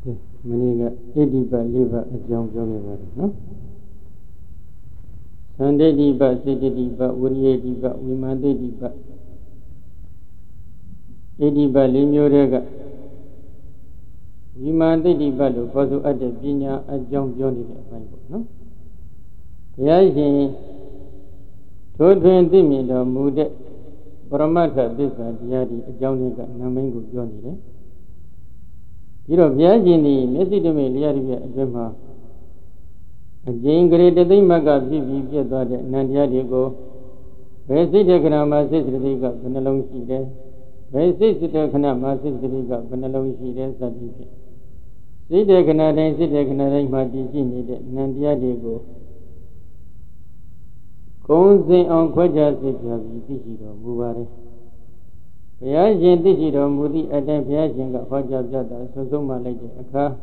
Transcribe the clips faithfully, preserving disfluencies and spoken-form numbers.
မနေ့ကဣတိပတ်လေးပတ်အကြောင်းပြောခဲ့ပါတယ်နော်သန္တိတိပတ်စေတတိပတ်ဝိရိယတိပတ်ဝိမာန်တိတိပတ်ဣတိပတ်လေးမျိုးတည်းကဝိမာန်တိတိပတ်လို့ခေါ်ဆိုအပ်တဲ့ပညာအကြောင်းပြောနေတဲ့အပိုင်းပေါ့နော်ဘုရားရှင်ထိုးထွင်းသိမြင်တော်မူတဲ့ပရမတ္ထသစ္စာတရားဒီအကြောင်းတွေကနာမည်ကိုပြောနေတယ်ပြီးတော့ဘုရားရှင်ဒီမျက်စိတမိလျာတိရဲ့အတွင်းမှာအကျဉ်းကလေးတသိမ့်မကဖြစ်ပြီးပြတ်သွားတဲ့အနန္တရားတွေကိုဘယ်စိတ်တခဏမှာစိတ်စတိကဘယ်နှလုံးရှိတယ်ဘယ်စိတ်စတခဏမှာစိတ်စတိကဘယ်နှလုံးရှိတယ်စသည်ဖြင့်စိတ်တခဏတိုင်းစိတ်တခဏတိုင်းမှာတည်ရှိနေတဲ့အနန္တရားတွေကိုကုံစင်အောင်ခွဲခြားစိတ်ပြပြီးသိရှိတော်မူပါတယ်ဘုရားရှင်သိရှိတော်မူသည့်အတိုင်းဘုရားရှင်ကဟောကြားပြတာဆုံးဆုံးမှလိုက်တဲ့အခါ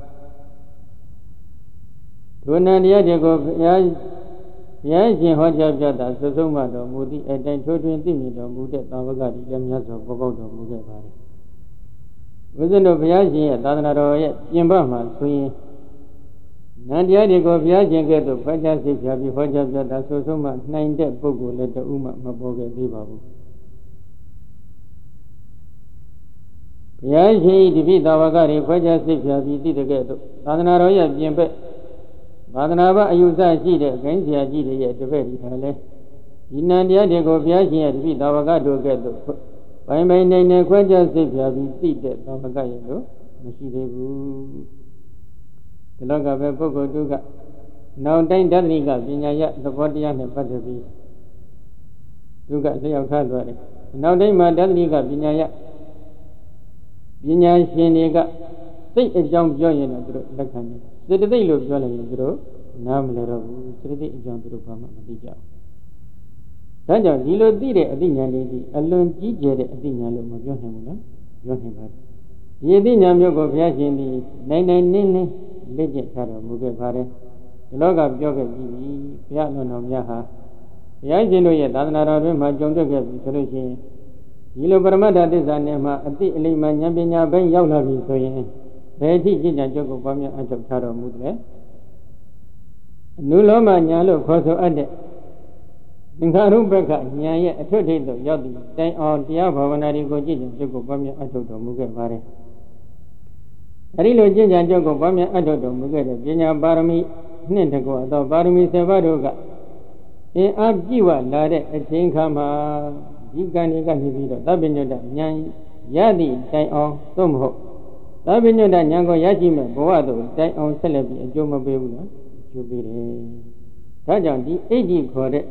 ဒုနန္တရားတွေကိုဘုရားဘုရားရှင်ဟောကြားပြတာဆုံးဆုံးမှတော်မူသည့်အတိုင်းထိုးထွင်းသိမြင်တော်မူတဲ့သာဝကတိလည်းများစွာပေါ်ပေါက်တော်မူခဲ့ပါတယ်ဦးဇင်းတို့ဘုရားရှင်ရဲ့သာသနာတော်ရဲ့ပြင်ပမှာဆိုရင်နန္တရားတွေကိုဘုရားရှင်ကဲ့သို့ဖွင့်ချစိတ်ပြပြီးဟောကြားပြတာဆုံးဆုံးမှနိုင်တဲ့ပုဂ္ဂိုလ်လည်းတဦးမှမပေါ်ခဲ့သေးပါဘူးဘုရားရှင်ဒီပိသာဝကတွေဖွင့်ချစိတ်ပြပြီးသိတဲ့ကဲ့သို့သာသနာတော်ရဲ့ပြင်ပသာသနာ့ဘအယူဆရှိတဲ့ဂိမ်းဆရာကြီးတွေရဲ့တပည့်တွေကလည်းဒီနန္တရားတွေကိုဘုရားရှင်ရဲ့ဒီပိသာဝကတို့ကဲ့သို့ပိုင်ပိုင်နိုင်နိုင်ခွင့်ချစိတ်ပြပြီးသိတဲ့သာဝကရဲ့လို့မရှိသေးဘူးဒီလောကပဲပုဂ္ဂိုလ်တို့ကနောက်တိုင်းဓာတိကပညာရသဘောတရားနဲ့ပတ်သက်ပြီးသူကလျှောက်ထားသွားတယ်နောက်တိုင်းမှာဓာတိကပညာရပညာရှင်တွေကစိတ်အကြောင်းပြောရင်တော့သူတို့လက်ခံတယ်စေတသိက်လို့ပြောလိုက်ရင်သူတို့နားမလည်တော့ဘူးစေတသိက်အကြောင်းသူတို့ဘာမှမသိကြဘူးဒါကြောင့်ဒီလိုသိတဲ့အသိဉာဏ်လေးဒီအလွန်ကြီးကျယ်တဲ့အသိဉာဏ်လို့မပြောနိုင်ဘူးလားပြောနိုင်ပါတယ်ဒီအသိဉာဏ်မျိုးကိုဘုရားရှင်ဒီနိုင်နိုင်နင်းနင်းလက်ကျက်ထားတော်မူခဲ့ပါတယ်ဒီလောကပြောခဲ့ပြီးပြီဘုရားအလွန်တော်များဟာဘုရားရှင်တို့ရဲ့သာသနာတော်တွင်မှာကြုံတွေ့ခဲ့ပြီဆိုလို့ရှိရင်ဒီလိုပရမတ္ထသစ္စာနဲ့မှအတိအလိမ္မာဉာဏ်ပညာဘိုင်းရောက်လာပြီဆိုရင်ဘယ်အထိကျင့်ကြံကြုတ်ကိုပေါင်းများအထောက်ထားတော်မူတယ်အနုလောမညာလို့ခေါ်ဆိုအပ်တဲ့သင်္ခါရုပ္ပကညာရဲ့အထွတ်ထိပ်သို့ရောက်သည့်တိုင်အောင်တရားဘာဝနာတွေကိုကျင့်ကြံကြုတ်ကိုပေါင်းများအထောက်တော်မူခဲ့ပါတယ်အဲဒီလိုကျင့်ကြံကြုတ်ကိုပေါင်းများအထောက်တော်မူခဲ့တဲ့ပညာပါရမီနှင့်တကွသောပါရမီဆယ်ပါးတို့ကအင်အားပြည့်ဝလာတဲ့အချိန်ခါမှာဒီကံတွေကနေပြီးတော့သဗ္ဗညုတ္တဉာဏ်ရသည့်တိုင်အောင်သို့မဟုတ်သဗ္ဗညုတ္တဉာဏ်ကိုရရှိမဲ့ဘဝသို့တိုင်အောင်ဆက်လက်ပြီးအကျိုးမပေးဘူးလားအကျိုးပေးတယ်ဒါကြောင့်ဒီအိဋ္ဌိခေါ်တဲ့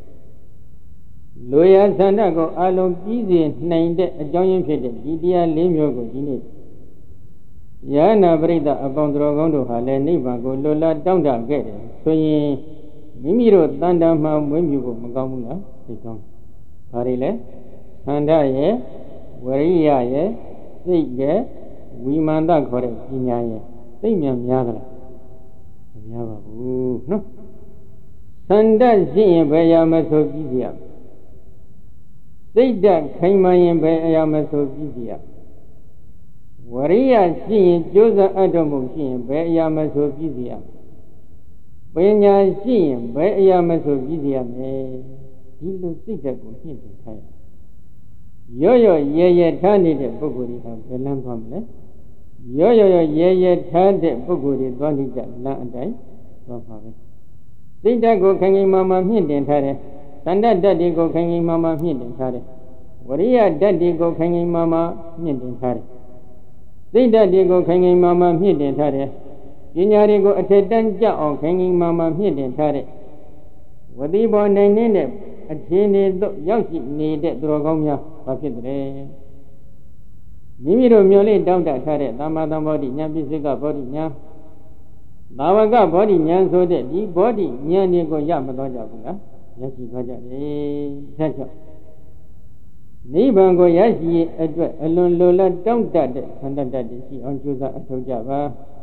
လိုရာဆန္ဒကိုအလုံးပြီးစေနိုင်တဲ့အကြောင်းရင်းဖြစ်တဲ့ဒီတရားလေးမျိုးကိုဒီနေ့ယဟနာပရိသအပေါင်းတော်ကောင်းတို့ဟာလည်းနိဗ္ဗာန်ကိုလွတ်လာတောင်းတခဲ့တယ်ဆိုရင်မိမိတို့တန်တမှမွေးမြူဖို့မကောင်းဘူးလားသိကောင်းဘာတွေလဲသန္ဓရဲ့ဝရိယရဲ့စိတ်ရဲ့ဝိမာန်တခေါ်တဲ့ပညာရဲ့သိမြန်များကြလားမများပါဘူးနော်သန္ဓရှိရင်ဘယ်ရမဆိုပြီးစီရစိတ်ဓာတ်ခိုင်မာရင်ဘယ်အရာမဆိုပြီးစီရဝရိယရှိရင်ကြိုးစားအပ်တော်မူရှိရင်ဘယ်အရာမဆိုပြီးစီရပညာရှိရင်ဘယ်အရာမဆိုပြီးစီရမယ်ဒီလိုစိတ်ဓာတ်ကိုမြင့်တင်ထားရရော့ရော့ရဲရဲထားနေတဲ့ပုဂ္ဂိုလ်တွေကဘယ်လမ်းသွားမလဲရော့ရော့ရဲရဲထားတဲ့ပုဂ္ဂိုလ်တွေသွားနေကြလမ်းအတိုင်းသွားပါပဲစိတ်ဓာတ်ကိုခိုင်ခိုင်မာမာမြင့်တင်ထားတယ်တဏ္ဍဓာတ်တွေကိုခိုင်ခိုင်မာမာမြင့်တင်ထားတယ်ဝရိယဓာတ်တွေကိုခိုင်ခိုင်မာမာမြင့်တင်ထားတယ်စိတ်ဓာတ်တွေကိုခိုင်ခိုင်မာမာမြင့်တင်ထားတယ်ပညာတွေကိုအထက်တန်းကြအောင်ခိုင်ခိုင်မာမာမြင့်တင်ထားတဲ့ဝတိဘောနိုင်နေတဲ့အခြေအနေသို့ရောက်ရှိနေတဲ့သူတော်ကောင်းများဘာဖြစ်တယ်မိမိတို့မျိုးလေးတောင်းတထားတဲ့သမ္မာသမ္ဗောဓိဉာဏ်ပိစိကဘောဓိဉာဏ်သာဝကဘောဓိဉာဏ်ဆိုတဲ့ဒီဘောဓိဉာဏ်တွေကိုရမသွားကြဘူးလားရရှိသွားကြတယ်ဆက်ကြောင့်နိဗ္ဗာန်ကိုရရှိရအတွက်အလွန်လိုလားတောင်းတတဲ့ဆန္ဒတတ်တွေရှိအောင်ကြိုးစားအထောက်ကြပါ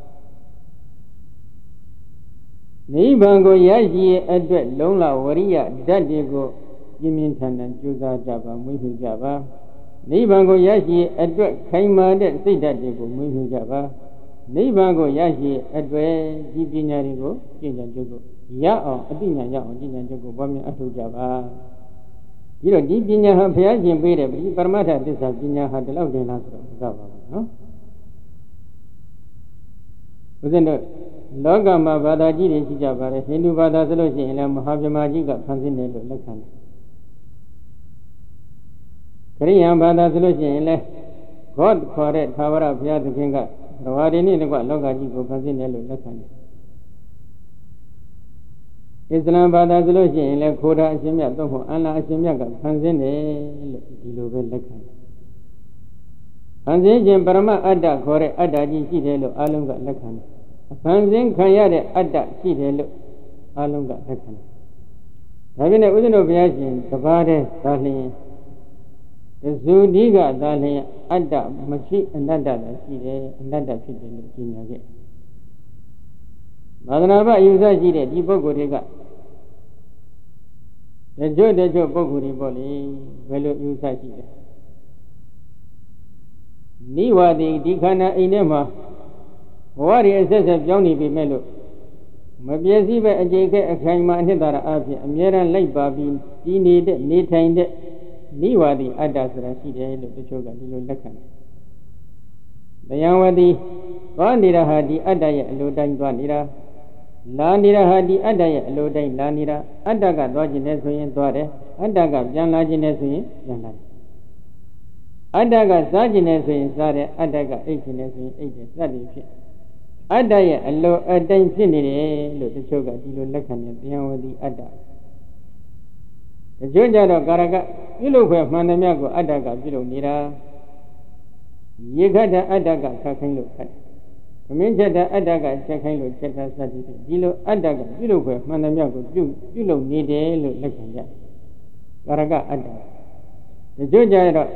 နိဗ္ဗာန်ကိုရရှိရအတွက်လုံလဝရိယဓာတ်တွေကိုပြင်းပြင်းထန်ထန်ကြိုးစားကြပါမွေးမြူကြပါနိဗ္ဗာန်ကိုရရှိရအတွက်ခိုင်မာတဲ့စိတ်ဓာတ်တွေကိုမွေးမြူကြပါနိဗ္ဗာန်ကိုရရှိအတွက်ဒီပညာတွေကိုကျင့်ကြံကြုတ်ကိုရအောင်အသိဉာဏ်ရအောင်ကျင့်ကြံကြုတ်ကိုပွားများအထောက်ကြပါဒီတော့ဒီပညာဟာဘုရားရှင်ပေးတဲ့ပရမတ္ထသစ္စာပညာဟာဒီလောက်တင်လားဆိုတော့မကပါဘူးနော်ဦးဇင်းတို့လောကမှာဘာသာကြီးတွေရှိကြပါတယ်ဟိန္ဒူဘာသာဆိုလို့ရှိရင်လည်းမဟာဗြဟ္မာကြီးကဖန်ဆင်းတယ်လို့လက်ခံတယ်ခရိယံဘာသာဆိုလို့ရှိရင်လည်း God ခေါ်တဲ့သာဝရဘုရားသခင်ကဘဝရင်းနဲ့တကွလောကကြီးကိုဖန်ဆင်းတယ်လို့လက်ခံတယ်အစ္စလမ်ဘာသာဆိုလို့ရှိရင်လည်းခိုးတာအရှင်မြတ်သို့မဟုတ်အလ္လာဟ်အရှင်မြတ်ကဖန်ဆင်းတယ်လို့ဒီလိုပဲလက်ခံတယ်ဖန်ဆင်းခြင်းပရမအတ္တခေါ်တဲ့အတ္တကြီးရှိတယ်လို့အလုံးကလက်ခံတယ်ဖန်ဆင်းခံရတဲ့အတ္တရှိတယ်လို့အလုံးကလက်ခံတယ်ဒါပြင်နဲ့ဦးဇင်းတို့ဘုရားရှင်တပါးတည်းသာလျှင်တဇူတိကသာလျှင်အတ္တမရှိအနတ္တလည်းရှိတယ်အနတ္တဖြစ်တယ်လို့ကြီးညာခဲ့သာသနာ့ဘအယူဆရှိတဲ့ဒီပုဂ္ဂိုလ်တွေကတကြွတကြွပုဂ္ဂိုလ်တွေပေါ့လေဘယ်လိုယူဆရှိလဲနိဝါဒီဒီခန္ဓာအိမ်ထဲမှာဘဝတွေအဆက်ဆက်ပြောင်းနေပြီမဲ့လို့မပြည့်စည်ပဲအခြေခဲအခိုင်အမာအနှစ်သာရအဖြစ်အမြဲတမ်းလိုက်ပါပြီးတည်နေတဲ့နေထိုင်တဲ့နိဝါဒီအတ္တဆိုတာရှိတယ်လို့တချို့ကဒီလိုလက်ခံတယ်။တရားဝတိသွားနေတာဟာဒီအတ္တရဲ့အလိုတိုင်းသွားနေတာလာနေတာဟာဒီအတ္တရဲ့အလိုတိုင်းလာနေတာအတ္တကသွားခြင်းနဲ့ဆိုရင်သွားတယ်အတ္တကပြန်လာခြင်းနဲ့ဆိုရင်ပြန်လာတယ်အတ္တကစားခြင်းနဲ့ဆိုရင်စားတယ်အတ္တကအိတ်ခြင်းနဲ့ဆိုရင်အိတ်တယ်စသည်ဖြင့်အတ္တရဲ့အလိုအတိုင်းဖြစ်နေတယ်လို့တချို့ကဒီလိုလက်ခံနေတရားဝတိအတ္တတချို့ကြတော့ကာရကပြုလုပ်ခွဲမှန်တယ်မြတ်ကိုအတ္တကပြုလုပ်နေတာရေခတ်တဲ့အတ္တကခတ်ခိုင်းလို့ခတ်တယ်မင်းချက်တဲ့အတ္တကချက်ခိုင်းလို့ချက်တာစသည်ဖြင့်ဒီလိုအတ္တကပြုလုပ်ခွဲမှန်တယ်မြတ်ကိုပြုပြုလုပ်နေတယ်လို့လက်ခံကြကာရကအတ္တတချို့ကြတော့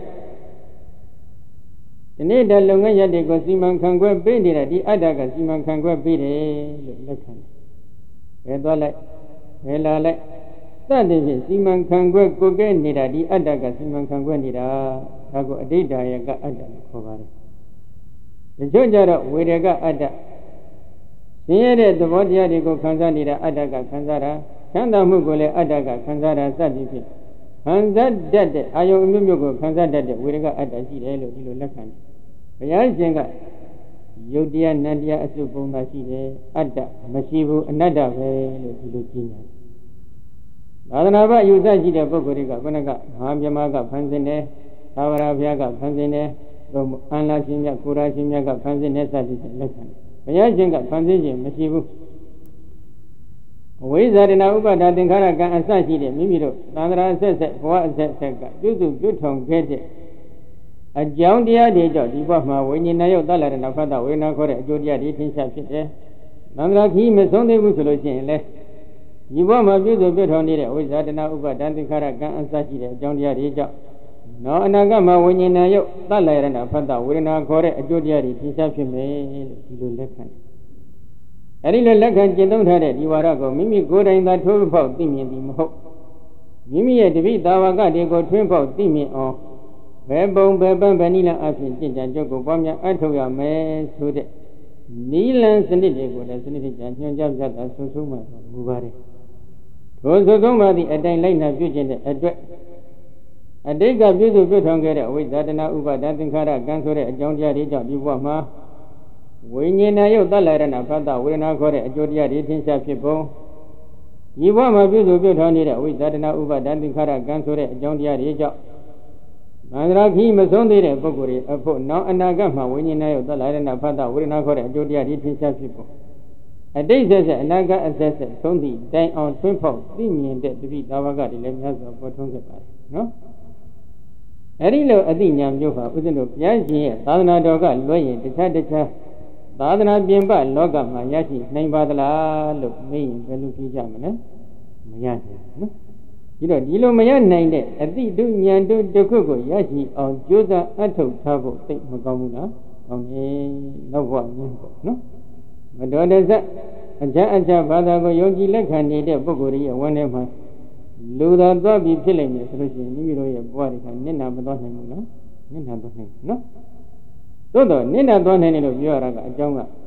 ဒီနေ့တည်းလုပ်ငန်းရက်တွေကိုစီမံခန့်ခွဲပေးနေတာဒီအတ္တကစီမံခန့်ခွဲပေးတယ်လို့လက်ခံတယ်ဘယ်သွားလိုက်ဘယ်လာလိုက်စသည်ဖြင့်စီမံခန့်ခွဲကိုကဲနေတာဒီအတ္တကစီမံခန့်ခွဲနေတာဒါကိုအဋ္ဌာယကအတ္တလို့ခေါ်ပါတယ်တချို့ကြတော့ဝေဒကအတ္တဆင်းရဲတဲ့သဘောတရားတွေကိုခံစားနေတာအတ္တကခံစားတာချမ်းသာမှုကိုလည်းအတ္တကခံစားတာစသည်ဖြင့်ခံစားတတ်တဲ့အာယုံအမျိုးမျိုးကိုခံစားတတ်တဲ့ဝေဒကအတ္တရှိတယ်လို့ဒီလိုလက်ခံတယ်ဘုရားရှင်ကယုတ်တရားနတ်တရားအစုပုံသာရှိတယ်အတ္တမရှိဘူးအနတ္တပဲလို့ဒီလိုကြီးညာသာသနာ့ဘအယူဆရှိတဲ့ပုဂ္ဂိုလ်တွေကဘုန်းကမဟာမြမကဖန်ဆင်းတယ်သာဝရဘုရားကဖန်ဆင်းတယ်ဘုအန္လာရှင်မြတ်ကိုရာရှင်မြတ်ကဖန်ဆင်းတဲ့စသည်ဖြင့်လက်ခံတယ်ဘုရားရှင်ကဖန်ဆင်းခြင်းမရှိဘူးအဝိဇ္ဇာတနာဥပါဒသင်္ခါရကံအစရှိတဲ့မိမိတို့သံဃာအဆက်ဆက်ဘဝအဆက်ဆက်ကပြုစုပြုထောင်ခဲ့တဲ့အကြောင်းတရားတွေကြောင့်ဒီဘဝမှာဝိညာဉ်နဲ့ရောက်တလာတဲ့နောက်ဖတ်တာဝေဒနာခေါ်တဲ့အကျိုးတရားတွေထင်ရှားဖြစ်တယ်။သံဃာခီးမဆုံးသေးဘူးဆိုလို့ရှိရင်လေဒီဘဝမှာပြုစုပြုထောင်နေတဲ့အဝိဇ္ဇာတနာဥပါဒသင်္ခါရကံအစရှိတဲ့အကြောင်းတရားတွေကြောင့်နောက်အနာဂတ်မှာဝိညာဉ်နဲ့ရောက်တလာတဲ့နောက်ဖတ်တာဝေဒနာခေါ်တဲ့အကျိုးတရားတွေထင်ရှားဖြစ်မယ်လို့ဒီလိုလက်ခံတယ်။အဲဒီလိုလက်ခံကျင့်သုံးထားတဲ့ဒီဝါဒကိုမိမိကိုယ်တိုင်သာထိုးဖောက်သိမြင်သည်မဟုတ်မိမိရဲ့တပိသာဝကတွေကိုထွင်းဖောက်သိမြင်အောင်ဘယ်ပုံဘယ်ပန်းဘယ်နည်းလမ်းအဖြစ်ကျင့်ကြံကြုတ်ကိုပွားများအထောက်ရမယ်ဆိုတဲ့နီးလန်းစနစ်တွေကိုလည်းစနစ်တကျညွှန်ကြားပြတာဆွဆုံးမှမူပါတယ်။ထိုဆွဆုံးမှသည့်အတိုင်းလိုက်နာပြုကျင့်တဲ့အတွက်အတိတ်ကပြုစုပြုထောင်ခဲ့တဲ့အဝိဇ္ဇာတနာဥပါဒသင်္ခါရကံဆိုတဲ့အကြောင်းတရားတွေကြောင့်ဒီဘဝမှာဝိညာဉ်နဲ့ရုပ်တတ်လာတဲ့နာဖတ်တာဝေဒနာခေါ်တဲ့အကျိုးတရားတွေထင်ရှားဖြစ်ပုံဒီဘဝမှာပြုစုပြုထောင်နေတဲ့အဝိဇ္ဇာတနာဥပါဒသင်္ခါရကံဆိုတဲ့အကြောင်းတရားတွေကြောင့်မန္တရာခီးမဆုံးသေးတဲ့ပုဂ္ဂိုလ်တွေအဖို့နောက်အနာဂတ်မှာဝိညာဉ်နဲ့ရုပ်တတ်လာတဲ့နာဖတ်တာဝေဒနာခေါ်တဲ့အကျိုးတရားတွေထင်ရှားဖြစ်ပုံအတိတ်ဆက်ဆက်အနာဂတ်အဆက်ဆက်သုံးသည့်တိုင်အောင်ထွန်းဖောက်သိမြင်တဲ့တပိသာဝကတွေလည်းများစွာပေါ်ထွန်းခဲ့ပါတယ်နော်အဲဒီလိုအသိဉာဏ်မျိုးဟာဥစ္စံတို့ဘုရားရှင်ရဲ့သာသနာတော်ကလွှဲရင်တခြားတခြားသာသနာပြင်ပလောကမှာရရှိနိုင်ပါသလားလို့မေးရင်ဘယ်လိုဖြေကြမလဲမရနိုင်ဘူးနော်ဒီတော့ဒီလိုမရနိုင်တဲ့အသိတုဉာဏ်တုတစ်ခုကိုရရှိအောင်ကြိုးစားအထောက်ထားဖို့သိမကောင်းဘူးလားကောင်းတယ်နောက်ဘဝမြင်ပေါ့နော်မတော်တဆအကြအကြဘာသာကိုယုံကြည်လက်ခံနေတဲ့ပုဂ္ဂိုလ်ရဲ့ဝန်းထဲမှာလူသာသွားပြီးဖြစ်လိမ့်မယ်ဆိုလို့ရှိရင်မိမိတို့ရဲ့ဘဝတွေကနစ်နာမသွားနိုင်ဘူးလားနစ်နာသွားနိုင်နော်သို့တော့နစ်နာသွားနိုင်တယ်လို့ပြောရတာကအကြောင်းက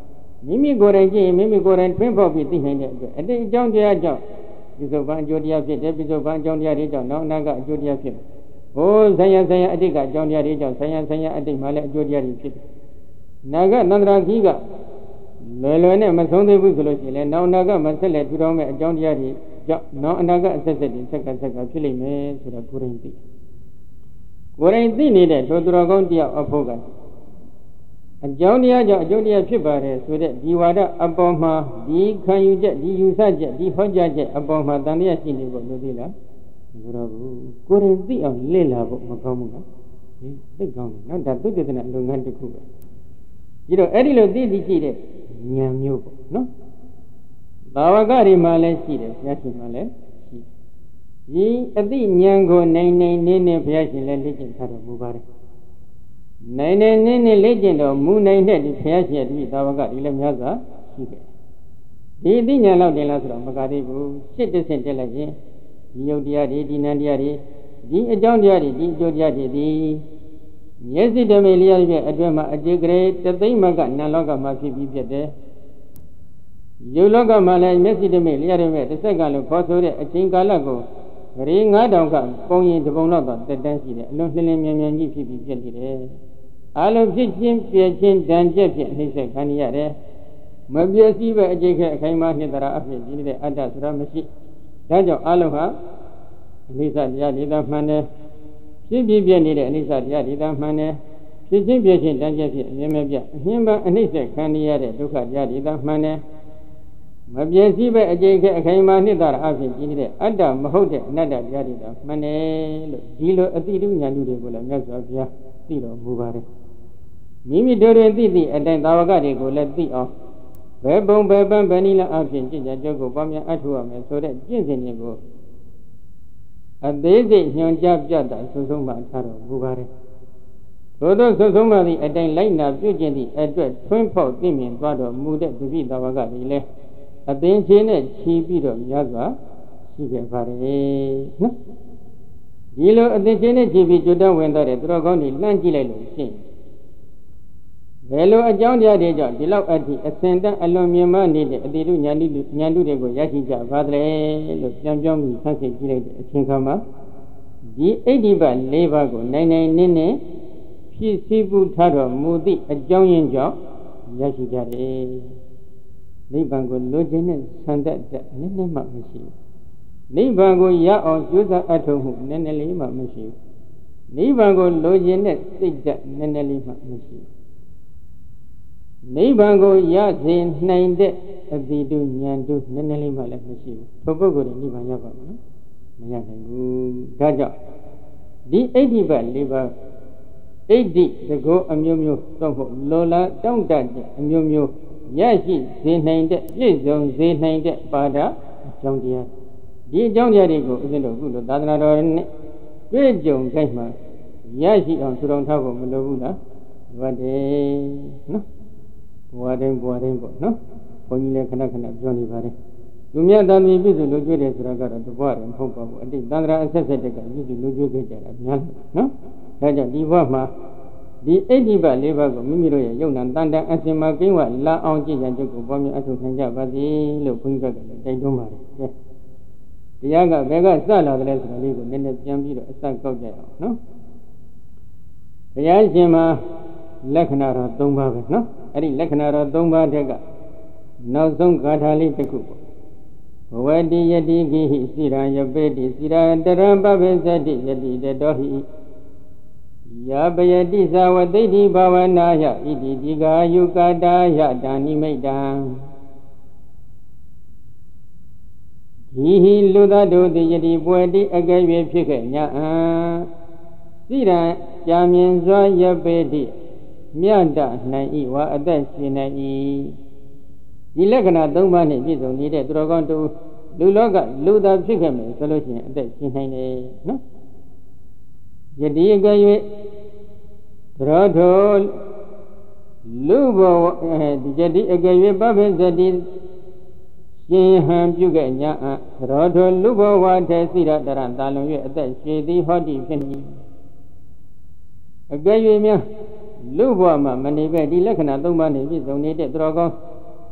မိမိကိုယ်တိုင်ကြည့်မိမိကိုယ်တိုင်ထွင်းဖောက်ပြီးသိနိုင်တဲ့အတွက်အတိတ်အကြောင်းတရားကြောင့်ပြစ္ဆုတ်ပန်အကျိုးတရားဖြစ်တယ်ပြစ္ဆုတ်ပန်အကြောင်းတရားတွေကြောင့်နောက်အနာကအကျိုးတရားဖြစ်တယ်ဟိုဆံရဆံရအတိတ်ကအကြောင်းတရားတွေကြောင့်ဆံရဆံရအတိတ်မှာလည်းအကျိုးတရားတွေဖြစ်တယ်နာဂသန္တရာကြီးကလွယ်လွယ်နဲ့မဆုံးသေးဘူးဆိုလို့ရှိရင်လည်းနောက်နာကမဆက်လက်ထူထောင်မဲ့အကြောင်းတရားတွေကြောင့်နောက်အနာကအဆက်ဆက်တွေဆက်ကဆက်ကဖြစ်လိမ့်မယ်ဆိုတော့ကိုယ်တိုင်သိကိုယ်တိုင်သိနေတဲ့ထိုသူတော်ကောင်းတယောက်အဖို့ကအကြောင်းတရားကြောင့်အကျိုးတရားဖြစ်ပါတယ်ဆိုတဲ့ဒီဝါဒအပေါ်မှာဒီခံယူချက်ဒီယူဆချက်ဒီဟောကြားချက်အပေါ်မှာတန်တရားရှိနေဖို့လိုသေးလားမလိုတော့ဘူးကိုယ်တိုင်သိအောင်လေ့လာဖို့မကောင်းဘူးနော်ဟင်သိကောင်းတယ်နော်ဒါသုတေသနလုပ်ငန်းတစ်ခုပဲဒီတော့အဲ့ဒီလိုသိသိရှိတဲ့ဉာဏ်မျိုးပေါ့နော်ဘာဝကတွေမှာလည်းရှိတယ်ဘုရားရှင်မှာလည်းရှိဒီအသိဉာဏ်ကိုနိုင်နိုင်နေနေဘုရားရှင်လည်းလေ့ကျင့်ထားတော်မူပါတယ်နိုင်နိုင်နေနေလေ့ကျင့်တော်မူနိုင်တဲ့ဒီဘုရားရှင်ရဲ့ဒီဘာဝကတွေလည်းများစွာရှိတယ်ဒီအသိဉာဏ်လောက်တင်လားဆိုတော့မကသေးဘူးရှစ်တစ်ဆင့်တက်လိုက်ရင်ဒီယုတ်တရားတွေဒီနံတရားတွေဒီအကြောင်းတရားတွေဒီအကျိုးတရားတွေဒီမျက်စိတမိလျက်ပြည့်အတွင်းမှာအကျေကလေးတသိမ့်မကနံလောကမှာဖြစ်ပြီးဖြစ်တယ်ယုတ်လောကမှာလည်းမျက်စိတမိလျက်ပြည့်တစ်စက္ကန့်လို့ခေါ်ဆိုတဲ့အချိန်ကာလကိုဂရေငါးတောင်ကပုံရင်တပုံတော့တက်တန်းရှိတယ်အလွန်လှင်းလင်းမြန်မြန်ကြီးဖြစ်ပြီးဖြစ်နေတယ်အလုံးဖြစ်ချင်းပြည့်ချင်းတန်ကျက်ဖြစ်နှိမ့်ဆက်ခံရရတယ်မပြည့်စည်ပဲအကျိတ်ခဲအခိုင်အမာနှစ်တရာအဖြစ်ကြီးနေတဲ့အတ္တဆိုတာမရှိဒါကြောင့်အလုံးဟာအနိစ္စတရားဒီသာမှန်တယ်ဖြစ်ပြပြနေတဲ့အနိစ္စတရားဒီသာမှန်တယ်ဖြစ်ချင်းပြည့်ချင်းတန်ကျက်ဖြစ်အမြဲမပြအမြင်ပန်းအနှိမ့်ဆက်ခံရတဲ့ဒုက္ခတရားဒီသာမှန်တယ်မပြည့်စည်ပဲအကျိတ်ခဲအခိုင်အမာနှစ်တရာအဖြစ်ကြီးနေတဲ့အတ္တမဟုတ်တဲ့အနတ္တတရားဒီသာမှန်တယ်လို့ဒီလိုအတိတုဉာဏ်တွေကိုလည်းမြတ်စွာဘုရားသိတော်မူပါတယ်မိမိတို့တွင်သိသည့်အတိုင်းသာဝကတွေကိုလည်းသိအောင်ဘယ်ပုံဘယ်ပန်းဘယ်နည်းလားအဖြစ်ကျင့်ကြံကြုတ်ကိုပေါင်းများအထောက်ရမယ်ဆိုတဲ့ကျင့်စဉ်တွေကိုအသေးစိတ်ညွှန်ကြားပြတာသုံးဆုံးမှထားတော်မူပါတယ်သို့သောသုံးဆုံးမှသည့်အတိုင်းလိုက်နာပြုကျင့်သည့်အတွက်ထွန်းဖောက်သိမြင်သွားတော်မူတဲ့ဒုပိသာဝကတွေလည်းအသင်ချင်းနဲ့ခြီးပြီးတော့များစွာရှိခဲ့ပါတယ်နော်ဒီလိုအသင်ချင်းနဲ့ခြီးပြီးကျွတ်တော်ဝင်သွားတဲ့သူတော်ကောင်းတွေလှမ်းကြည့်လိုက်လို့ရှိရင်ဘယ်လိုအကြောင်းတရားတွေကြောင့်ဒီလောက်အထိအစင်တန်းအလွန်မြင်မနေတဲ့အတိတုဉာဏ်တုဉာဏ်တုတွေကိုရရှိကြပါသလဲလို့ပြန်ပြောင်းပြီးဆန်းစစ်ကြည့်လိုက်တဲ့အချိန်ခါမှာဒီအဋ္ဌိပတ်၄ပါးကိုနိုင်နိုင်နင်းနဲ့ဖြစ်စည်းပူထားတော်မူသည့်အကြောင်းရင်းကြောင့်ရရှိကြတယ်နိဗ္ဗာန်ကိုလိုချင်တဲ့ဆန္ဒတက်နည်းနည်းမှမရှိဘူးနိဗ္ဗာန်ကိုရအောင်ကြိုးစားအထောက်မှုနည်းနည်းလေးမှမရှိဘူးနိဗ္ဗာန်ကိုလိုချင်တဲ့စိတ်ဓာတ်နည်းနည်းလေးမှမရှိဘူးနိဗ္ဗာန်ကိုရစေနိုင်တဲ့အတိတုဉာဏ်တုနည်းနည်းလေးမှလည်းမရှိဘူးထိုပုဂ္ဂိုလ်နိဗ္ဗာန်ရပါမလားမရနိုင်ဘူးဒါကြောင့်ဒီအဋ္ဌိပတ်၄ပါးအဋ္ဌိတကောအမျိုးမျိုးသို့မဟုတ်လောလားတောင့်တတဲ့အမျိုးမျိုးရရှိစေနိုင်တဲ့ပြည့်စုံစေနိုင်တဲ့ပါဒအကြောင်းတရားဒီအကြောင်းတရားတွေကိုဦးဇင်းတို့အခုလိုသာသနာတော်နဲ့တွေ့ကြုံခိုင်းမှရရှိအောင်ထူထောင်ထားဖို့မလိုဘူးလားလိုတယ်နော်ဘဝတိုင်းဘဝတိုင်းပေါ့နော်ဘုန်းကြီးလည်းခဏခဏပြောနေပါတယ်လူမြတ်သားမီးပြည့်စုံလို့ကြွတယ်ဆိုတာကတော့တဘွားတယ်မဟုတ်ပါဘူးအတိတ်သန္တရာအဆက်ဆက်တက်ကပြည့်စုံလို့ကြွခဲ့ကြတာများနော်ဒါကြောင့်ဒီဘဝမှာဒီအဋ္ဌိပတ်၄ပါးကိုမိမိတို့ရဲ့ယုံနာတန်တန်အစင်မှာကိန်းဝလာအောင်ကြည်ကြံချုပ်ကိုပေါ်မြတ်အထုနိုင်ကြပါစေလို့ဘုန်းကြီးကလည်းတိုက်တွန်းပါတယ်ကဲတရားကဘယ်ကစလာတယ်လဲဆိုတာလေးကိုနည်းနည်းပြန်ပြီးတော့အစကောက်ကြရအောင်နော်ဘုရားရှင်မှာလက္ခဏာတော်၃ပါးပဲနော်အဲ့ဒီလက္ခဏာတော်၃ပါးတက်ကနောက်ဆုံးဂါထာလေးတစ်ခုပေါ့ဘဝတိယတိကိဟိစိရာယပေတိစိရာတရံပပိသတိယတိတတောဟိယပယတိသဝသိဋ္ဌိဘာဝနာယဣတိတိကာယုကတာယတာနိမိတ်တံဒီဟိလူသားတို့သည်ယတိပွဲတိအကဲ့၍ဖြစ်ခဲ့ညာအံစိရာကြာမြင်စွာယပေတိမြတ်တနိုင်ဤဝါအသက်ရှင်နိုင်ဤဒီလက္ခဏာ၃ပါးနဲ့ပြည့်စုံနေတဲ့သူတော်ကောင်းတို့လူလောကလူသားဖြစ်ခဲ့မယ်ဆိုလို့ရှိရင်အသက်ရှင်နိုင်တယ်နော်ယတိအကဲ့၍သရောထောလူဘောဒီယတိအကဲ့၍ပပိသတိရှင်ဟံပြုခဲ့ညာအသရောထောလူဘောဝါထေစိရတရံတာလွန်၍အသက်ရှင်သည်ဟောတိဖြစ်၏အကဲ့၍များလူဘဝမှာမနေပဲဒီလက္ခဏာ၃ပါးနဲ့ပြည့်စုံနေတဲ့သူတော်ကောင်း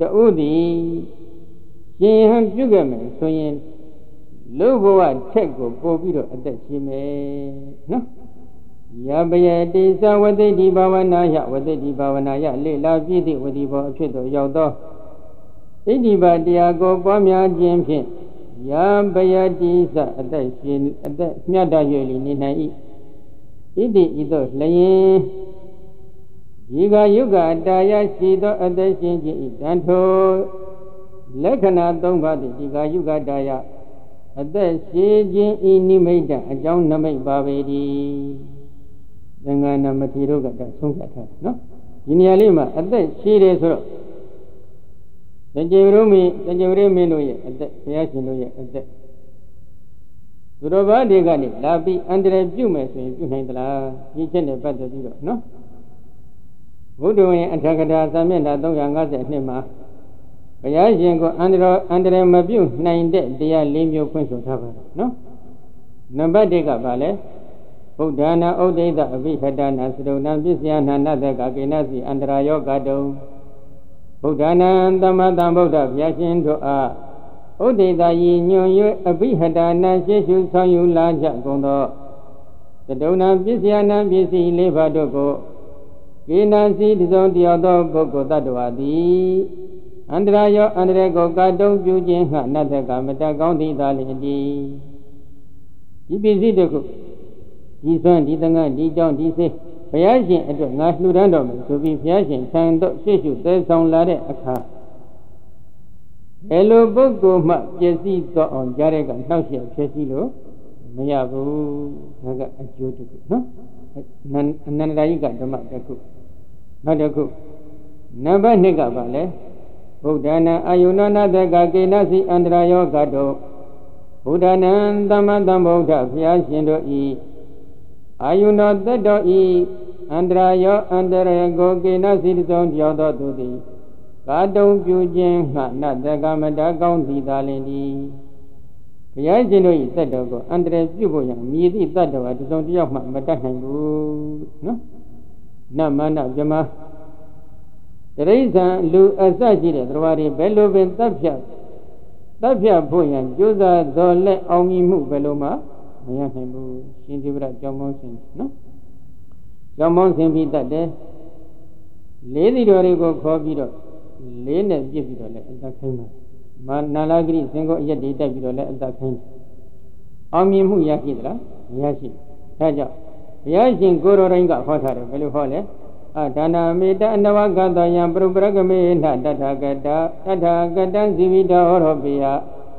တူသည်ရှင်ဟန်ပြုခဲ့မယ်ဆိုရင်လူဘဝထက်ကိုပို့ပြီးတော့အသက်ရှင်မယ်နော်ယပယတိသဝတိတိဘာဝနာယဝတိတိဘာဝနာယလေလာပြည့်သည့်ဝတိဘောအဖြစ်သို့ရောက်သောဣတိပါတရားကိုပွားများခြင်းဖြင့်ယပယတိသအသက်ရှင်အသက်မြတ်တရွေလီနေနိုင်၏ဣတိဤသို့လျင်ဒီကယုဂတာယရှိသောအသက်ရှင်ခြင်းဤတန်ထိုလက္ခဏာသုံးပါးသည်ဒီကယုဂတာယအသက်ရှင်ခြင်းဤနိမိတ်တအကြောင်းနမိတ်ပါပေသည်သင်္ဃာနာမတိတို့ကတဆုံးဖြတ်ထားတယ်နော်ဒီနေရာလေးမှာအသက်ရှိတယ်ဆိုတော့တကြည်ရုံးမင်းတကြည်ရုံးမင်းတို့ရဲ့အသက်ဘုရားရှင်တို့ရဲ့အသက်သူတော်ဘာတွေကနေလာပြီးအန္တရာယ်ပြုမယ်ဆိုရင်ပြုနိုင်သလားဒီချက်နဲ့ပတ်သက်ပြီးတော့နော်ဘုဒ္ဓဝင်အထက်ကထာသာမျက်နှာသုံးရာငါးဆယ်နှစ်မှာဘုရားရှင်ကအန္တရာယ်အန္တရာယ်မပြုနိုင်တဲ့တရား၄မျိုးဖွင့်ဆိုထားပါတယ်နော်နံပါတ်၁ကပါလဲဗုဒ္ဓနာဥဒိဋ္ဌအဘိဟတနာသရုံနာပစ္စယနာနတကကေနစီအန္တရာယောကတုံဗုဒ္ဓနာသမတံဗုဒ္ဓဘုရားရှင်တို့အားဥဒိဋ္ဌယီညွန်၍အဘိဟတနာရှေရှုဆောင်ယူလာကြကုန်သောသရုံနာပစ္စယနာပစ္စည်းလေးပါးတို့ကိုကေနစီတစုံတယောက်သောပုဂ္ဂိုလ်တ attva သည်အန္တရာယောအန္တရာယ်ကိုကာတုံပြုခြင်းဟနတ္တကမတကောင်းသည်သာလျှင်ဒီဒီပစ္စည်းတို့ကိုဒီစွမ်းဒီတငါဒီကြောင့်ဒီစေဘုရားရှင်အတွက်ငါလှူဒန်းတော်မယ်ဆိုပြီးဘုရားရှင်ထံသို့ရှေ့ရှုသဲဆောင်လာတဲ့အခါဘယ်လိုပုဂ္ဂိုလ်မှပျက်စီးသွားအောင်ကြားတဲ့ကနှောက်ယှက်ဖြစ်စီလို့မရဘူးဒါကအကျိုးတစ်ခုနော်အနန္တရာယိကဓမ္မတစ်ခုနောက်တစ်ခုနံပါတ်၂ကပါလဲဗုဒ္ဓနာအာယုဏနာတကကေနစီအန္တရာယောကတောဗုဒ္ဓနာသမ္မာသမ္ဗုဒ္ဓဘုရားရှင်တို့ဤအာယုဏတတ္တောဤအန္တရာယောအန္တရာကိုကေနစီတဆုံးကြောသောသူသည်ကာတုံပြုခြင်းငှနတကမတကောင်းသည်သာလင်သည်ဘုရားရှင်တို့ဤတတ္တောကိုအန္တရာပြုဖို့ရန်မြည်သည့်တတ္တောဟာတစုံတစ်ယောက်မှမတတ်နိုင်ဘူးနော်နမနဗြမတရိစ္ဆာန်လူအစရှိတဲ့သရဝါတွေဘယ်လိုပင်တပ်ဖြတ်တပ်ဖြတ်ဖို့ရန်ကြိုးစားတော်လက်အောင်မြင်မှုဘယ်လိုမှမရနိုင်ဘူးရှင်ဒီဗရကြောင်းမောင်းစင်နော်ကြောင်းမောင်းစင်ပြီးတတ်တယ်လေးစီတော်တွေကိုခေါ်ပြီးတော့လေးနဲ့ပြစ်ပြီးတော့လည်းအသက်ခိုင်းပါမာနာလာဂရိစင်ကိုအရက်တွေတက်ပြီးတော့လည်းအသက်ခိုင်းတယ်အောင်မြင်မှုရရှိသလားမရရှိဒါကြောင့်ဘုရားရှင်ကိုရောတိုင်းကဟောထားတယ်ဘယ်လိုဟောလဲအဒါနာမေတ္တအနဝကတယံပရုပရကမေနတထာဂတတထာဂတံဇိဝိတောဟောပိယ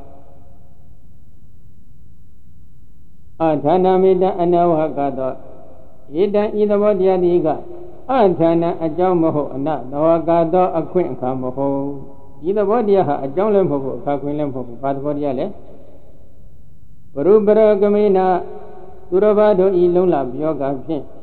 အဒါနာမေတ္တအနဝကတောဣတံဤသဘောတရားဒီကအဒါနာအကြောင်းမဟုတ်အနသဝကတောအခွင့်အခါမဟုတ်ဒီသဘောတရားဟာအကြောင်းလည်းမဟုတ်ဘူးအခါခွင့်လည်းမဟုတ်ဘူးဘာသဘောတရားလဲပရုပရကမေနသူတော်ဘာတို့ဤလုံးလာပြောကဖြင့်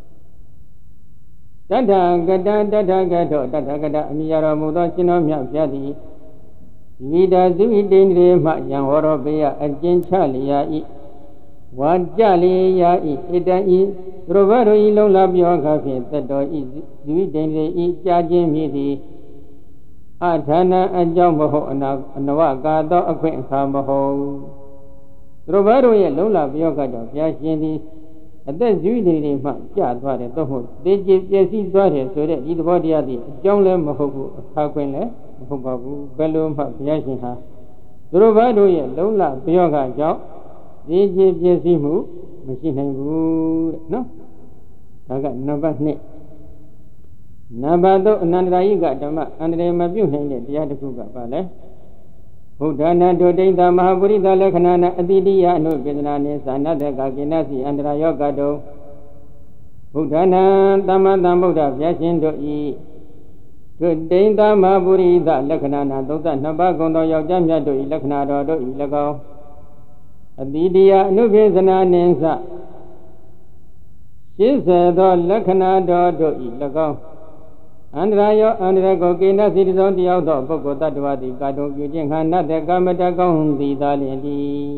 တထာဂတံတထာဂတောတထာဂတအမိရတော်မူသောရှင်တော်မြတ်ဘုရားသည်ဝိဒါသီဝိတိန်တွေမှယံဟောတော်ပေယအကျဉ်းချလျာဤဝါကြလျာဤဣတံဤသူတော်ဘာတို့ဤလုံးလာပြောကဖြင့်တတ်တော်ဤသီဝိတိန်တွေဤကြာခြင်းမြည်သည်အထာဏအကြောင်းမဟုတ်အနာအနဝကာသောအခွင့်အခါမဟုတ်သူတော်ဘာတို့ရဲ့လုံးလာပြောကကြောင့်ဘုရားရှင်သည်အသက်ဇီဝိတ္တိတွေမှကျသွားတယ်သို့မဟုတ်သေကျေပျက်စီးသွားတယ်ဆိုတဲ့ဒီသဘောတရားတွေအကြောင်းလည်းမဟုတ်ဘူးအခါခွင့်လည်းမဟုတ်ပါဘူးဘယ်လိုမှဘုရားရှင်ဟာသူတို့ဘာတို့ရဲ့လုံးလပြောကကြောင့်သေကျေပျက်စီးမှုမရှိနိုင်ဘူးတဲ့နော်ဒါကနံပါတ်၂နံပါတ်၃အနန္တရာယိကဓမ္မအန္တရာယ်မပြုတ်နိုင်တဲ့တရားတစ်ခုကပါလဲဘုဒ္ဓနာဒုတိယမဟာပုရိသလက္ခဏာနာအတိတိယအနုပိဒနာနေသာနတကကိနစီအန္တရာယောကတောဘုဒ္ဓနာသမ္မာသမ္ဗုဒ္ဓဘုရားရှင်တို့ဤဒုတိယမဟာပုရိသလက္ခဏာနာသုံးသနှစ်ပါးကုန်သောယောက်ျားမြတ်တို့ဤလက္ခဏာတော်တို့ဤ၎င်းအတိတိယအနုပိဒနာနေသရှင်းစေသောလက္ခဏာတော်တို့ဤ၎င်းအန္တရာယောအန္တရာကိုကိနစီတသောတယောက်သောပုဂ္ဂိုလ်တ attva သည်ကာတုံပြုခြင်းခန္ဓာတဲ့ကာမတကောင်းသည်သာလျှင်သည်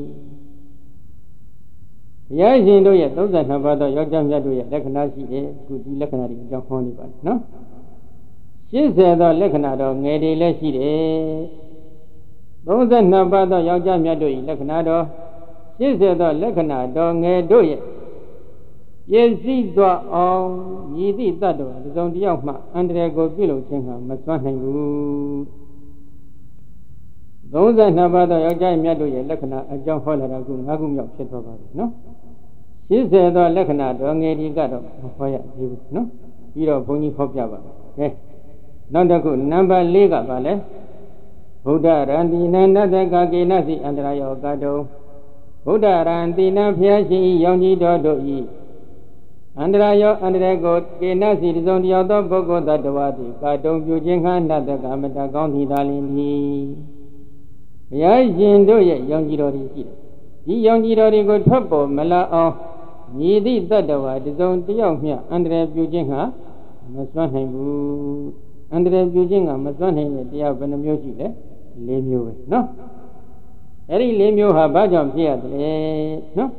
ဘုရားရှင်တို့ရဲ့သုံးဆနှစ်ပါးသောယောက်ျားမြတ်တို့ရဲ့လက္ခဏာရှိတယ်ခုဒီလက္ခဏာတွေအကြောင်းဟောနေပါတယ်နော်ရှင်းစေသောလက္ခဏာတော်ငယ်တွေလည်းရှိတယ်သုံးဆယ်နှစ်ပါးသောယောက်ျားမြတ်တို့၏လက္ခဏာတော်ရှင်းစေသောလက္ခဏာတော်ငယ်တို့ရဲ့ပြည့်စည်သောအောင်ညီသည့်တတ်တော်တစ်စုံတစ်ယောက်မှအန္တရာယ်ကိုပြုလုပ်ခြင်းဟာမစွမ်းနိုင်ဘူးသုံးဆယ်နှစ်ပါးသောယောက်ျားမြတ်တို့ရဲ့လက္ခဏာအကြောင်းဟောလာတာခုငါးခုမြောက်ဖြစ်သွားပါပြီနော်ရှင်းစေသောလက္ခဏာတော်ငယ်ဒီကတော့မဟောရသေးဘူးနော်ပြီးတော့ဘုန်းကြီးဟောပြပါမယ်ကဲနောက်တစ်ခုနံပါတ်၄ကပါလဲဗုဒ္ဓရန္တိနန္တတကကေနစီအန္တရာယောကတုံဗုဒ္ဓရန္တိနဖျားရှင်ဤရောင်ကြီးတော်တို့ဤအန္တရာယောအန္တရာကိုကေနစီတစုံတယောက်သောပုဂ္ဂိုလ်သတ္တဝါသည်ကာတုံပြုခြင်းခန္ဓာတကမတကောင်းသီသာလင်သည်ဘုရားရှင်တို့ရဲ့ရောင်ကြီးတော်တွေရှိတယ်ဒီရောင်ကြီးတော်တွေကိုထွက်ပေါ်မလာအောင်မြည်သည့်တတ္တဝါတစုံတယောက်မျှအန္တရာပြုခြင်းဟာမစွမ်းနိုင်ဘူးအန္တရာယ်ပြုခြင်းကမစွမ်းနိုင်တဲ့တရားဘယ်နှမျိုးရှိလဲ၄မျိုးပဲနော်အဲ့ဒီ၄မျိုးဟာဘာကြောင့်ဖြစ်ရသလဲနော်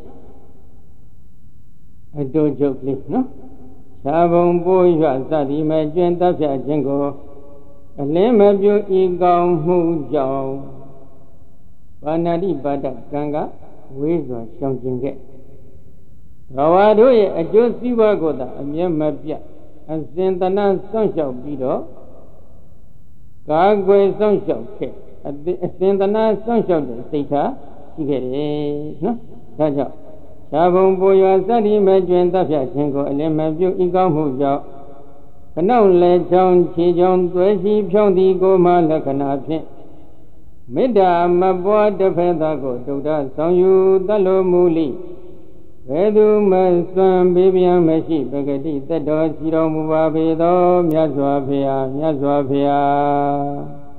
အတူချုပ်လေးနော်ဇာဘုံပိုးရွစသည်မဲ့ကျွန်းတပ်ဖြတ်ခြင်းကိုအလင်းမပြုဤကောင်းမှုကြောင့်ပါဏာတိပါဒကံကဝေးစွာရှောင်ကျင်ခဲ့ဘဝတို့ရဲ့အကျိုးစီးပွားကိုသာအမြဲမပြတ်အစဉ်တနာစောင့်ရှောက်ပြီးတော့ကာကွယ်စောင့်ရှောက်ခဲ့အစဉ်တနာစောင့်ရှောက်တဲ့စိတ်ထားရှိခဲ့တယ်နော်ဒါကြောင့်ဇာဘုံပူရွာစသည်မဲ့ကျွင်တပ်ဖြတ်ခြင်းကိုအလင်းမပြုဤကောင်းမှုကြောင့်ခနောက်လဲချောင်းခြေချောင်းသွဲရှိဖြောင်းသည်ကိုမှလက္ခဏာဖြင့်မေတ္တာမပွားတစ်ဖက်သားကိုဒုဒ္ဒဆောင်ယူတတ်လိုမူလိဘယ်သူမစွမ်းဘေးပြန်မရှိပဂတိသက်တော်ရှိတော်မူပါပေသောမြတ်စွာဘုရားမြတ်စွာဘုရား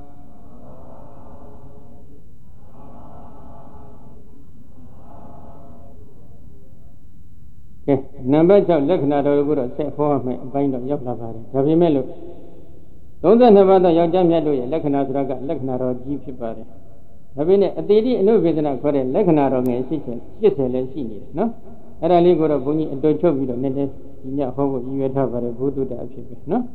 ကဲနံပါတ်၆လက္ခဏာတော်ကိုတော့ဆက်ဟောမယ်အပိုင်းတော့ရောက်လာပါတယ်ဒါပေမဲ့လို့သုံးဆယ်နှစ်ပါးသောယောက်ျားမြတ်တို့ရဲ့လက္ခဏာဆိုတာကလက္ခဏာတော်ကြီးဖြစ်ပါတယ်ဒါပေမဲ့အတိတိအနုဝေဒနာခေါ်တဲ့လက္ခဏာတော်ငယ်ရှိချင်ရှစ်ဆယ်လည်းရှိနေတယ်နော်အဲ့ဒါလေးကိုတော့ဘုန်းကြီးအတူချုပ်ပြီးတော့နည်းနည်းဒီညဟောဖို့ရည်ရွယ်ထားပါတယ်ဘုဒ္ဓတာအဖြစ်ပဲနော်